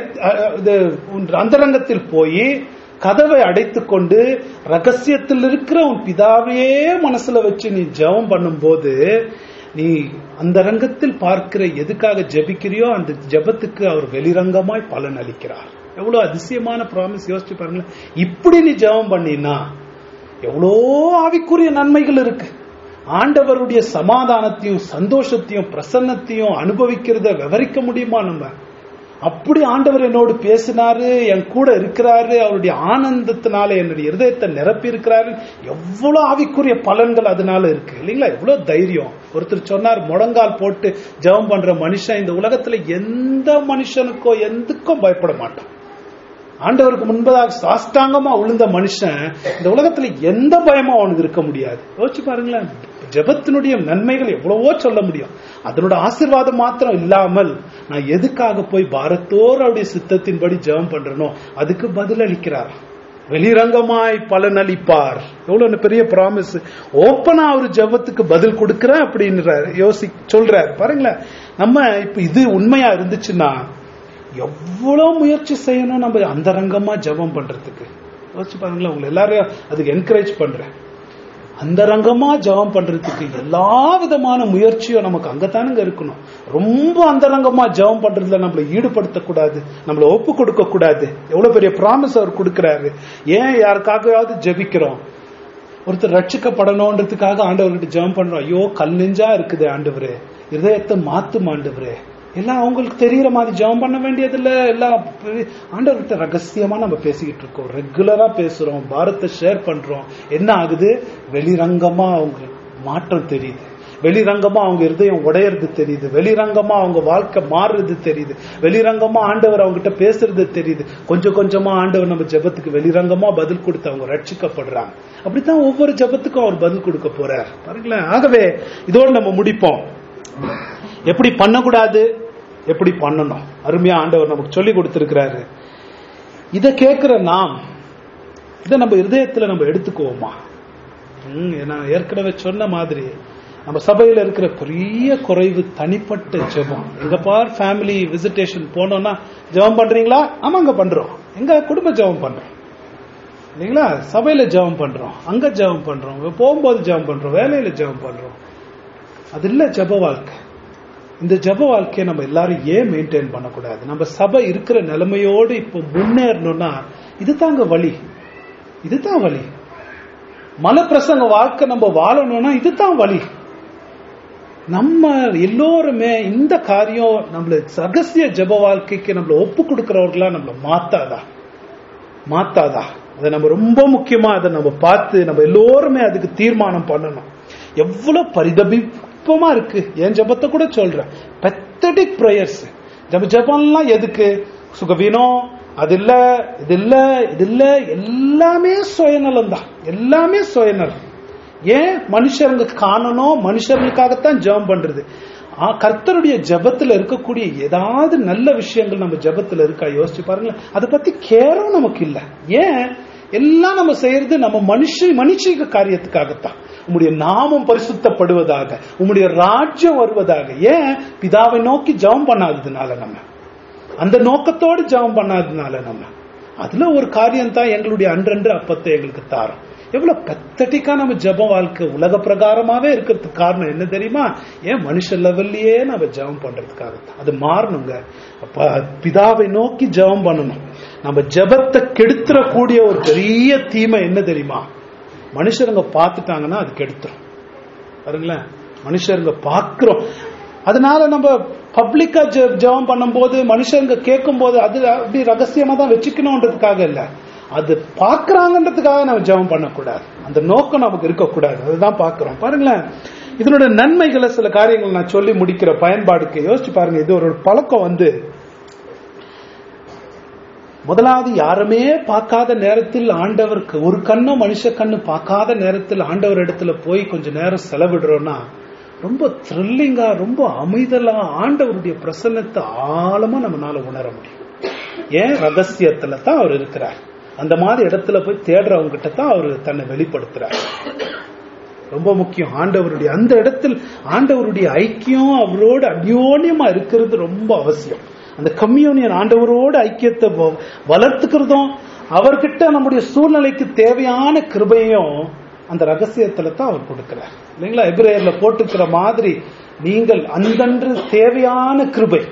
உன் அந்தரங்கத்தில் போய் கதவை அடைத்து கொண்டு ரகசியத்தில் இருக்கிற உன் பிதாவையே மனசுல வச்சு நீ ஜெபம் பண்ணும் போது, நீ அந்த ரங்கத்தில் பார்க்கிற எதுக்காக ஜெபிக்கிறியோ அந்த ஜெபத்துக்கு அவர் வெளிரங்கமாய் பலன் அளிக்கிறார். எவ்வளவு அதிசயமான ப்ராமிஸ். யோசிச்சு பாருங்களேன். இப்படி நீ ஜெபம் பண்ணினா எவ்வளோ ஆவிக்குரிய நன்மைகள் இருக்கு. ஆண்டவருடைய சமாதானத்தையும் சந்தோஷத்தையும் பிரசன்னத்தையும் அனுபவிக்கிறத விவரிக்க முடியுமா நம்ம? அப்படி ஆண்டவர் என்னோடு பேசினாரு, என் கூட இருக்கிறாரு, அவருடைய ஆனந்தத்தினால என்னுடைய இருதயத்தை நிரப்பி இருக்கிறாரு. எவ்வளவு ஆவிக்குரிய பலன்கள் அதனால இருக்கு இல்லைங்களா? எவ்வளவு தைரியம். ஒருத்தர் சொன்னார், முழங்கால் போட்டு ஜெபம் பண்ற மனுஷன் இந்த உலகத்துல எந்த மனுஷனுக்கோ எதுக்கும் பயப்பட மாட்டான். ஆண்டவருக்கு முன்பதாக சாஷ்டாங்கமா விழுந்த மனுஷன் இந்த உலகத்துல எந்த பயமும் அவனுக்கு இருக்க முடியாது. யோசிச்சு பாருங்களேன். ஜெபத்தினுடைய நன்மைகள் எவ்வளவோ சொல்ல முடியும். அதனோட ஆசீர்வாதம் மாத்திரம் இல்லாமல் நான் எதுக்காக போய் பாரத்தோர் அவருடைய சித்தத்தின்படி ஜெபம் பண்றனோ அதுக்கு பதில் அளிக்கிறார். வெளிரங்கமாய் பலன் அளிப்பார். எவ்வளவு பெரிய ப்ராமிஸ். ஓப்பனா ஒரு ஜெபத்துக்கு பதில் கொடுக்கிற அப்படின்னு யோசி சொல்றார். பாருங்களேன். நம்ம இப்ப இது உண்மையா இருந்துச்சுன்னா எவ்வளவு முயற்சி செய்யணும் நம்ம அந்தரங்கமா ஜெபம் பண்றதுக்கு. யோசிச்சு பாருங்களேன். உங்களை எல்லாரையும் அதுக்கு என்கரேஜ் பண்றேன். அந்தரங்கமா ஜெபம் பண்றதுக்கு எல்லா விதமான முயற்சியும் நமக்கு அங்கத்தானுங்க இருக்கணும். ரொம்ப அந்தரங்கமா ஜெபம் பண்றதுல நம்மளை ஈடுபடுத்தக்கூடாது, நம்மளை ஒப்பு கொடுக்க கூடாது. எவ்வளவு பெரிய ப்ராமிஸ் அவர் கொடுக்கிறாரு. ஏன் யாருக்காகவாவது ஜெபிக்கிறோம்? ஒருத்தர் ரட்சிக்கப்படணும்ன்றதுக்காக ஆண்டவர்கிட்ட ஜெபம் பண்றோம். ஐயோ கல் நெஞ்சா இருக்குது ஆண்டவரே, இதயத்தை மாத்தும் ஆண்டவரே. எல்லாம் அவங்களுக்கு தெரியற மாதிரி ஜெபம் பண்ண வேண்டியதில்ல. எல்லாம் ஆண்டவர்கிட்ட ரகசியமா நம்ம பேசிக்கிட்டு இருக்கோம். ரெகுலரா பேசுறோம், பாரத்தை ஷேர் பண்றோம். என்ன ஆகுது? வெளிரங்கமா அவங்க மாற்றம் தெரியுது. வெளிரங்கமா அவங்க இருதயம் உடையறது தெரியுது. வெளிரங்கமா அவங்க வாழ்க்கை மாறுறது தெரியுது. வெளிரங்கமா ஆண்டவர் அவங்க கிட்ட பேசுறது தெரியுது. கொஞ்சம் கொஞ்சமா ஆண்டவர் நம்ம ஜெபத்துக்கு வெளிரங்கமா பதில் கொடுத்து அவங்க ரட்சிக்கப்படுறாங்க. அப்படித்தான் ஒவ்வொரு ஜெபத்துக்கும் அவர் பதில் கொடுக்க போறார். பாருங்களேன். ஆகவே இதோடு நம்ம முடிப்போம். எப்படி பண்ணக்கூடாது, எப்படி பண்ணணும், அருமையா ஆண்டவர் நமக்கு சொல்லி கொடுத்திருக்கிறாரு. இதை கேட்கிற நாம் இதை நம்ம இருதயத்துல நம்ம எடுத்துக்குவோமா? நான் ஏற்கனவே சொன்ன மாதிரி நம்ம சபையில இருக்கிற பெரிய குறைவு தனிப்பட்ட ஜெபம். எங்க பார் ஃபேமிலி விசிட்டேஷன் போனோம்னா ஜெபம் பண்றீங்களா? ஆமாங்க பண்றோம். எங்க குடும்ப ஜெபம் பண்றோம் இல்லைங்களா? சபையில ஜெபம் பண்றோம், அங்க ஜெபம் பண்றோம், போகும்போது ஜெபம் பண்றோம், வேலையில ஜெபம் பண்றோம். அது இல்ல ஜெப வாழ்க்கை. இந்த ஜெப வாழ்க்கையை நம்ம எல்லாரும் ஏன் மெயின்டைன் பண்ணக்கூடாது? நம்ம சபை இருக்கிற நிலைமையோடு இப்போ முன்னேறணும்னா இதுதாங்க வழி. இதுதான் வழி. மலப்பிரசங்க வாழ்க்கை நம்ம வாழணும்னா இதுதான் வழி. நம்ம எல்லோருமே இந்த காரியம் நம்மள ரகசிய ஜெப வாழ்க்கைக்கு நம்மள ஒப்பு கொடுக்கிறவர்களா நம்மள மாத்தாதா மாத்தாதா அதை நம்ம ரொம்ப முக்கியமா அதை நம்ம பார்த்து நம்ம எல்லோருமே அதுக்கு தீர்மானம் பண்ணணும். எவ்வளவு பரிதபிப்பமா இருக்கு. என் ஜெபத்தை கூட சொல்றேன். Pathetic prayers. ஜெப ஜெபம்லாம் எதுக்கு? சுகவீனம், அது இல்ல இது இல்ல இது இல்ல, எல்லாமே சுயநலம் தான். எல்லாமே சுயநலம். ஏன்? மனுஷருங்க காணணும், மனுஷர்களுக்காகத்தான் ஜெபம் பண்றது. கர்த்தருடைய ஜெபத்துல இருக்கக்கூடிய ஏதாவது நல்ல விஷயங்கள் நம்ம ஜெபத்துல இருக்கா? யோசிச்சு பாருங்க. அதை பத்தி கேரும் நமக்கு இல்ல. ஏன்? எல்லாம் நம்ம செய்யறது நம்ம மனுஷ மனுஷிக காரியத்துக்காகத்தான். உம்முடைய நாமம் பரிசுத்தப்படுவதாக, உம்முடைய ராஜ்யம் வருவதாக. ஏன்? பிதாவை நோக்கி ஜெபம் பண்ணாததுனால, நம்ம அந்த நோக்கத்தோடு ஜெபம் பண்ணாததுனால, நம்ம அதுல ஒரு காரியம் தான் எங்களுடைய அன்றன்று அப்பத்தை எங்களுக்கு தாரும். எவ்வளவு பத்தட்டிக்கா நம்ம ஜெப வாழ்க்கை உலக பிரகாரமாவே இருக்கிறதுக்கு காரணம் என்ன தெரியுமா? ஏன்? மனுஷ லெவல்லயே நம்ம ஜெபம் பண்றதுக்காகத்தான். அது மாறணுங்க. பிதாவை நோக்கி ஜெபம் பண்ணணும். நம்ம ஜெபத்தை கெடுத்துறக்கூடிய ஒரு பெரிய தீமை என்ன தெரியுமா? மனுஷருங்க பார்த்துட்டாங்கன்னா அது கெடுத்துரும். பாருங்களேன். மனுஷருங்க பாக்குறோம், அதனால நம்ம பப்ளிக்கா ஜெபம் பண்ணும் போது மனுஷருங்க கேட்கும் போது அது அப்படி ரகசியமா தான் வச்சுக்கணும்ன்றதுக்காக இல்ல. அது பாக்குறாங்கன்றதுக்காக நம்ம ஜெபம் பண்ணக்கூடாது. அந்த நோக்கம் நமக்கு இருக்கக்கூடாது. அதுதான் பாக்குறோம். பாருங்களேன், இதனுடைய நன்மைகளை சில காரியங்கள் நான் சொல்லி முடிக்கிற பயன்பாடுக்கு யோசிச்சு பாருங்க. இது ஒரு பழக்கம் வந்து, முதலாவது யாருமே பார்க்காத நேரத்தில் ஆண்டவருக்கு, ஒரு கண்ணோ மனுஷ கண்ணு பார்க்காத நேரத்தில் ஆண்டவர் இடத்துல போய் கொஞ்ச நேரம் செலவிடுறோம்னா ரொம்ப த்ரில்லிங்கா, ரொம்ப அமைதலா ஆண்டவருடைய பிரசன்னத்தை ஆழமா நம்மளால உணர முடியும். ஏன்? ரகசியத்துல தான் அவர் இருக்கிறார். அந்த மாதிரி இடத்துல போய் தேடுறவங்க கிட்ட தான் அவர் தன்னை வெளிப்படுத்துறார். ரொம்ப முக்கியம். ஆண்டவருடைய அந்த இடத்தில் ஆண்டவருடைய ஐக்கியம், அவரோட அந்யோன்யமா இருக்கிறது ரொம்ப அவசியம். அந்த கம்யூனியன், ஆண்டவரோட ஐக்கியத்தை வளர்த்துக்கிறதும், அவர்கிட்ட நம்முடைய சூழ்நிலைக்கு தேவையான கிருபையும் அந்த ரகசியத்துல தான் அவர் கொடுக்கிறார். இல்லைங்களா? எபிரேயர்ல போட்டுக்கிற மாதிரி, நீங்கள் அந்தன்று தேவையான கிருபை,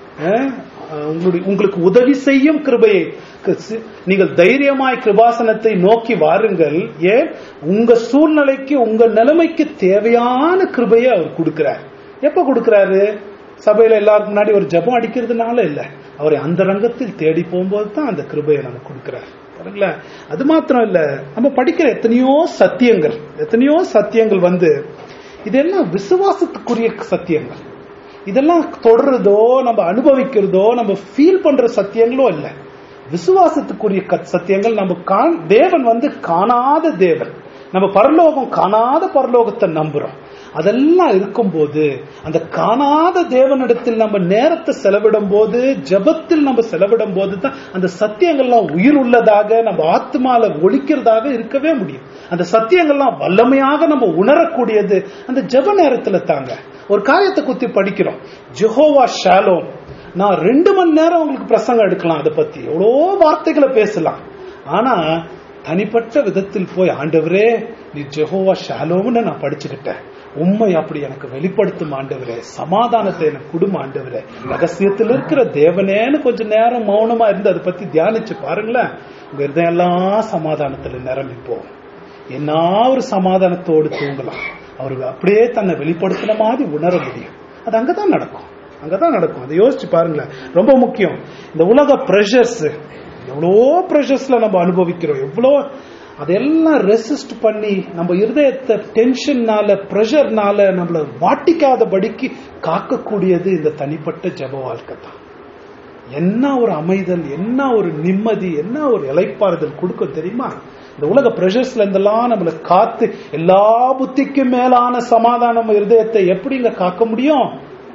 உங்களுக்கு உதவி செய்யும் கிருபையை நீங்கள் தைரியமாய் கிருபாசனத்தை நோக்கி வாருங்கள். ஏன்? உங்க சூழ்நிலைக்கு, உங்க நிலைமைக்கு தேவையான கிருபையை அவர் கொடுக்கிறார். எப்ப கொடுக்கிறாரு? சபையில எல்லாருக்கும் முன்னாடி ஒரு ஜபம் அடிக்கிறதுனால இல்ல, அவரை அந்த ரங்கத்தில் தேடி போகும்போது தான் அந்த கிருபையை நமக்கு கொடுக்கிறார். பாருங்களேன், அது மாத்திரம் இல்ல, நம்ம படிக்கிற எத்தனையோ சத்தியங்கள், எத்தனையோ சத்தியங்கள் வந்து இதெல்லாம் விசுவாசத்துக்குரிய சத்தியங்கள். இதெல்லாம் தொடர்றதோ, நம்ம அனுபவிக்கிறதோ, நம்ம ஃபீல் பண்ற சத்தியங்களோ இல்ல, விசுவாசத்துக்குரிய சத்தியங்கள். நம்ம தேவன் வந்து காணாத தேவன், நம்ம பரலோகம் காணாத பரலோகத்தை நம்புறோம். அதெல்லாம் இருக்கும்போது, அந்த காணாத தேவனிடத்தில் நம்ம நேரத்தை செலவிடும் போது, ஜபத்தில் நம்ம செலவிடும் போது தான் அந்த சத்தியங்கள்லாம் உயிர் உள்ளதாக நம்ம ஆத்மால ஒழிக்கிறதாக இருக்கவே முடியும். அந்த சத்தியங்கள்லாம் வல்லமையாக நம்ம உணரக்கூடியது அந்த ஜப நேரத்துல தாங்க. ஒரு காரியத்தை குத்தி படிக்கிறோம், ஜெகோவா ஷாலோம். நான் ரெண்டு மணி நேரம் உங்களுக்கு பிரசங்கம் எடுக்கலாம், அதை பத்தி எவ்வளோ வார்த்தைகளை பேசலாம். ஆனா தனிப்பட்ட விதத்தில் போய், ஆண்டவரே நீ ஜெகோவா ஷாலோம்னு நான் படிச்சுக்கிட்டேன், உண்மை அப்படி எனக்கு வெளிப்படுத்தும் ஆண்டவரே, சமாதானத்தை எனக்கு குடும்ப ஆண்டவரே, ரகசியத்தில் இருக்கிற தேவனேன்னு கொஞ்ச நேரம் மௌனமா இருந்து அதை பத்தி தியானிச்சு பாருங்களேன், உங்க இருதயம் எல்லாம் சமாதானத்துல நிரம்பி போகும். என்ன ஒரு சமாதானத்தோடு தூங்கலாம். அவரு அப்படியே தன்னை வெளிப்படுத்தின மாதிரி உணர முடியும். அது அங்கதான் நடக்கும், அங்கதான் நடக்கும். அதை யோசிச்சு பாருங்களேன், ரொம்ப முக்கியம். இந்த உலக பிரஷர்ஸ், எவ்வளோ பிரஷர்ஸ்ல நம்ம அனுபவிக்கிறோம், எவ்வளோ அதெல்லாம் ரெசிஸ்ட் பண்ணி நம்ம இருதயத்தை டென்ஷன்னால, பிரஷர்னால நம்மள வாட்டிக்காதபடிக்கு காக்கக்கூடியது இந்த தனிப்பட்ட ஜப வாழ்க்கை தான். என்ன ஒரு அமைதல், என்ன ஒரு நிம்மதி, என்ன ஒரு இளைப்பாறுதல் கொடுக்கும் தெரியுமா? இந்த உலக பிரஷர்ஸ்ல இருந்தெல்லாம் நம்மளை காத்து, எல்லா புத்திக்கும் மேலான சமாதானம் இருதயத்தை எப்படிங்க காக்க முடியும்?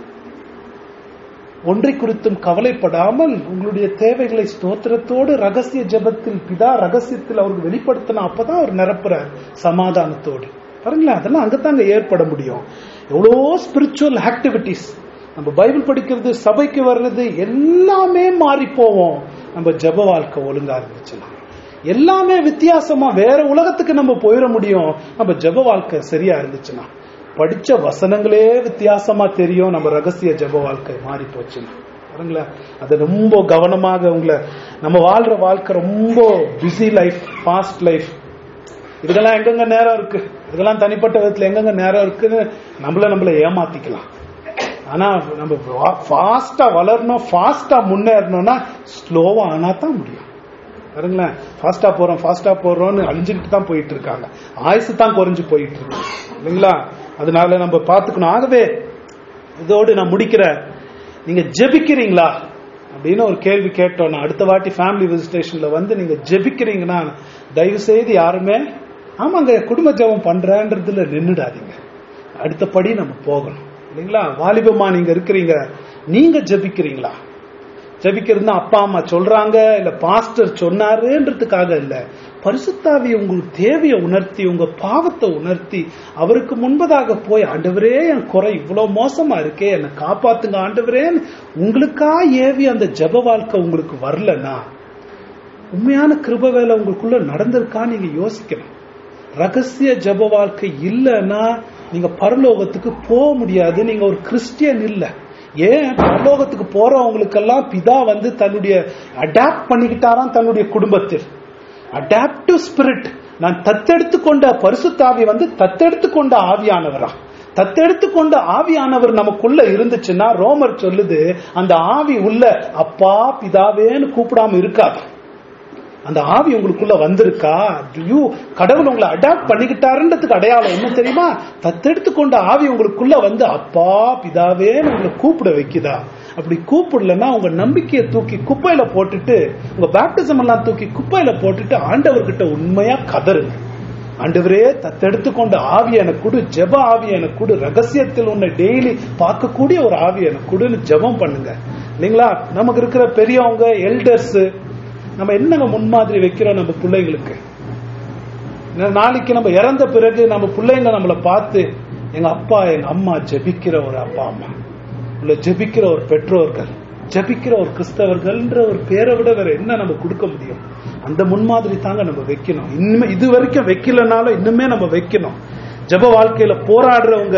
ஒன்றை குறித்தும் கவலைப்படாமல் உங்களுடைய தேவைகளை ஸ்தோத்திரத்தோடு ரகசிய ஜபத்தில், பிதா ரகசியத்தில் அவருக்கு வெளிப்படுத்தினா அப்பதான் அவர் நிரப்புறார் சமாதானத்தோடு. பாருங்களேன், அதெல்லாம் அங்கதாங்க ஏற்பட முடியும். எவ்வளோ ஸ்பிரிச்சுவல் ஆக்டிவிட்டிஸ், நம்ம பைபிள் படிக்கிறது, சபைக்கு வர்றது, எல்லாமே மாறி போவோம் நம்ம ஜப வாழ்க்கை ஒழுங்கா இருந்துச்சுன்னா. எல்லாமே வித்தியாசமா வேற உலகத்துக்கு நம்ம போயிட முடியும் நம்ம ஜப வாழ்க்கை சரியா இருந்துச்சுன்னா. படிச்ச வசனங்களே வித்தியாசமா தெரியும் நம்ம ரகசிய ஜப வாழ்க்கை மாறி போச்சுன்னா. பாருங்களேன், அது ரொம்ப கவனமாக உங்களை, நம்ம வாழ்ற வாழ்க்கை ரொம்ப பிஸி லைஃப், ஃபாஸ்ட் லைஃப், இதுக்கெல்லாம் எங்கெங்க நேரம் இருக்கு, இதெல்லாம் தனிப்பட்ட விதத்துல எங்கெங்க நேரம் இருக்குன்னு நம்மள நம்மள ஏமாத்திக்கலாம். ஆனா நம்ம ஃபாஸ்டா வளரணும், ஃபாஸ்டா முன்னேறணும்னா ஸ்லோவா ஆனா தான் முடியும். பாருங்களேன், ஃபாஸ்டா போறோம் ஃபாஸ்டா போறோம்னு அழிஞ்சுக்கிட்டு தான் போயிட்டு இருக்காங்க, ஆயுசு தான் குறைஞ்சு போயிட்டு இருக்கு இல்லைங்களா? அதனால நம்ம பாத்துக்கணும். ஆகவே இதோடு நான் முடிக்கிறேன். நீங்க ஜெபிக்கிறீங்களா அப்படின்னு ஒரு கேள்வி கேட்டோம். அடுத்த வாட்டி ஃபேமிலி விசிட்டேஷன்ல வந்து நீங்க ஜெபிக்கிறீங்கன்னா தயவு செய்து யாருமே ஆமாங்க குடும்ப ஜெபம் பண்றேன்றதுல நின்றுடாதீங்க. அடுத்தபடி நம்ம போகணும் இல்லைங்களா? வாலிபமா நீங்க இருக்கிறீங்க, நீங்க ஜெபிக்கிறீங்களா? ஜெபிக்கிறதுனா அப்பா அம்மா சொல்றாங்க இல்ல பாஸ்டர் சொன்னாருன்றதுக்காக இல்ல, பரிசுத்தாவி உங்களுக்கு தேவையை உணர்த்தி, உங்க பாவத்தை உணர்த்தி, அவருக்கு முன்பதாக போய், ஆண்டவரே என் குறை இவ்வளவு மோசமா இருக்கே, என்னை காப்பாத்துங்க ஆண்டவரேன்னு உங்களுக்கா ஏவி அந்த ஜப வாழ்க்கை உங்களுக்கு வரலன்னா, உண்மையான கிருப வேலை உங்களுக்குள்ள நடந்திருக்கா நீங்க யோசிக்கணும். ரகசிய ஜப வாழ்க்கை இல்லைன்னா நீங்க பரலோகத்துக்கு போக முடியாது. நீங்க ஒரு கிறிஸ்டியன் இல்ல. ஏன்? பரலோகத்துக்கு போறவங்களுக்கெல்லாம் பிதா வந்து தன்னுடைய அடாப்ட் பண்ணிக்கிட்டாராம் தன்னுடைய குடும்பத்தில். அடாப்டிவ் ஸ்பிரிட், நான் தத்தெடுத்து கொண்ட பரிசுத்தாவி வந்து தத்தெடுத்து கொண்ட ஆவியானவரா. தத்தெடுத்து கொண்ட ஆவியானவர் நமக்குள்ள இருந்துச்சுன்னா, ரோமர் சொல்லுது, அந்த ஆவி உள்ள அப்பா பிதாவேன்னு கூப்பிடாம இருக்காது. அந்த ஆவி உங்களுக்குள்ள வந்திருக்கா? ஐயோ, கடவுள் உங்களை அடாப்ட் பண்ணிக்கிட்டாருன்றதுக்கு அடையாளம் என்ன தெரியுமா? தத்தெடுத்து கொண்ட ஆவி உங்களுக்குள்ள வந்து அப்பா பிதாவே உங்களை கூப்பிட வைக்குதா? அப்படி கூப்பிடலன்னா உங்க நம்பிக்கையை தூக்கி குப்பையில போட்டுட்டு, உங்க பேப்டிசம் எல்லாம் தூக்கி குப்பையில போட்டுட்டு ஆண்டவர்கிட்ட உண்மையா கதறுங்க. ஆண்டவரே, தத்தெடுத்து கொண்ட ஆவி எனக்கு கொடு, ஜெப ஆவி எனக்கு கொடு, ரகசியத்தில் உன்னை டெய்லி பார்க்கக்கூடிய ஒரு ஆவி எனக்கு கொடுன்னு ஜெபம் பண்ணுங்க. இல்லைங்களா? நமக்கு இருக்கிற பெரியவங்க எல்டர்ஸ் நம்ம என்னங்க முன்மாதிரி வைக்கிறோம் நம்ம பிள்ளைங்களுக்கு? நாளைக்கு நம்ம இறந்த பிறகு நம்ம பிள்ளைங்க நம்மளை பார்த்து எங்க அப்பா எங்க அம்மா ஜெபிக்கிற ஒரு அப்பா அம்மா, இல்ல ஜெபிக்கிற ஒரு பெற்றோர்கள், ஜெபிக்கிற ஒரு கிறிஸ்தவர்கள்ன்ற ஒரு பேரை விட வேற என்ன நம்ம கொடுக்க முடியும்? அந்த முன்மாதிரி தாங்க நம்ம வைக்கணும். இன்னுமே இது வரைக்கும் வைக்கலனாலும் இன்னுமே நம்ம வைக்கணும். ஜெப வாழ்க்கையில போராடுறவங்க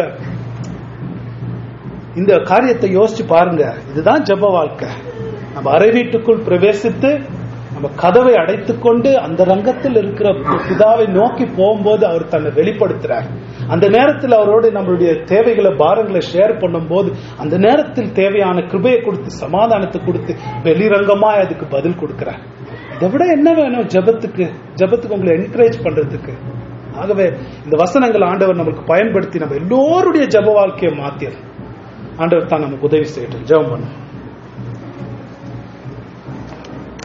இந்த காரியத்தை யோசிச்சு பாருங்க. இதுதான் ஜெப வாழ்க்கை. நம்ம அறை வீட்டுக்குள் பிரவேசித்து நம்ம கதவை அடைத்துக் கொண்டு அந்த ரங்கத்தில் இருக்கிற பிதாவை நோக்கி போகும்போது அவர் தன்னை வெளிப்படுத்துறார். அந்த நேரத்தில் அவரோடு நம்மளுடைய தேவைகளை பாரங்களை ஷேர் பண்ணும் போது அந்த நேரத்தில் தேவையான கிருபையை கொடுத்து சமாதானத்தை கொடுத்து வெளிரங்கமா அதுக்கு பதில் கொடுக்கிறார். இதை விட என்ன வேணும் ஜெபத்துக்கு? ஜெபத்துக்கு உங்களை என்கரேஜ் பண்றதுக்கு. ஆகவே இந்த வசனங்கள் ஆண்டவர் நமக்கு பயன்படுத்தி நம்ம எல்லோருடைய ஜெப வாழ்க்கையை மாத்தியது. ஆண்டவர் தான் நமக்கு உதவி செய்யட்டும். ஜெபம் பண்ணும்.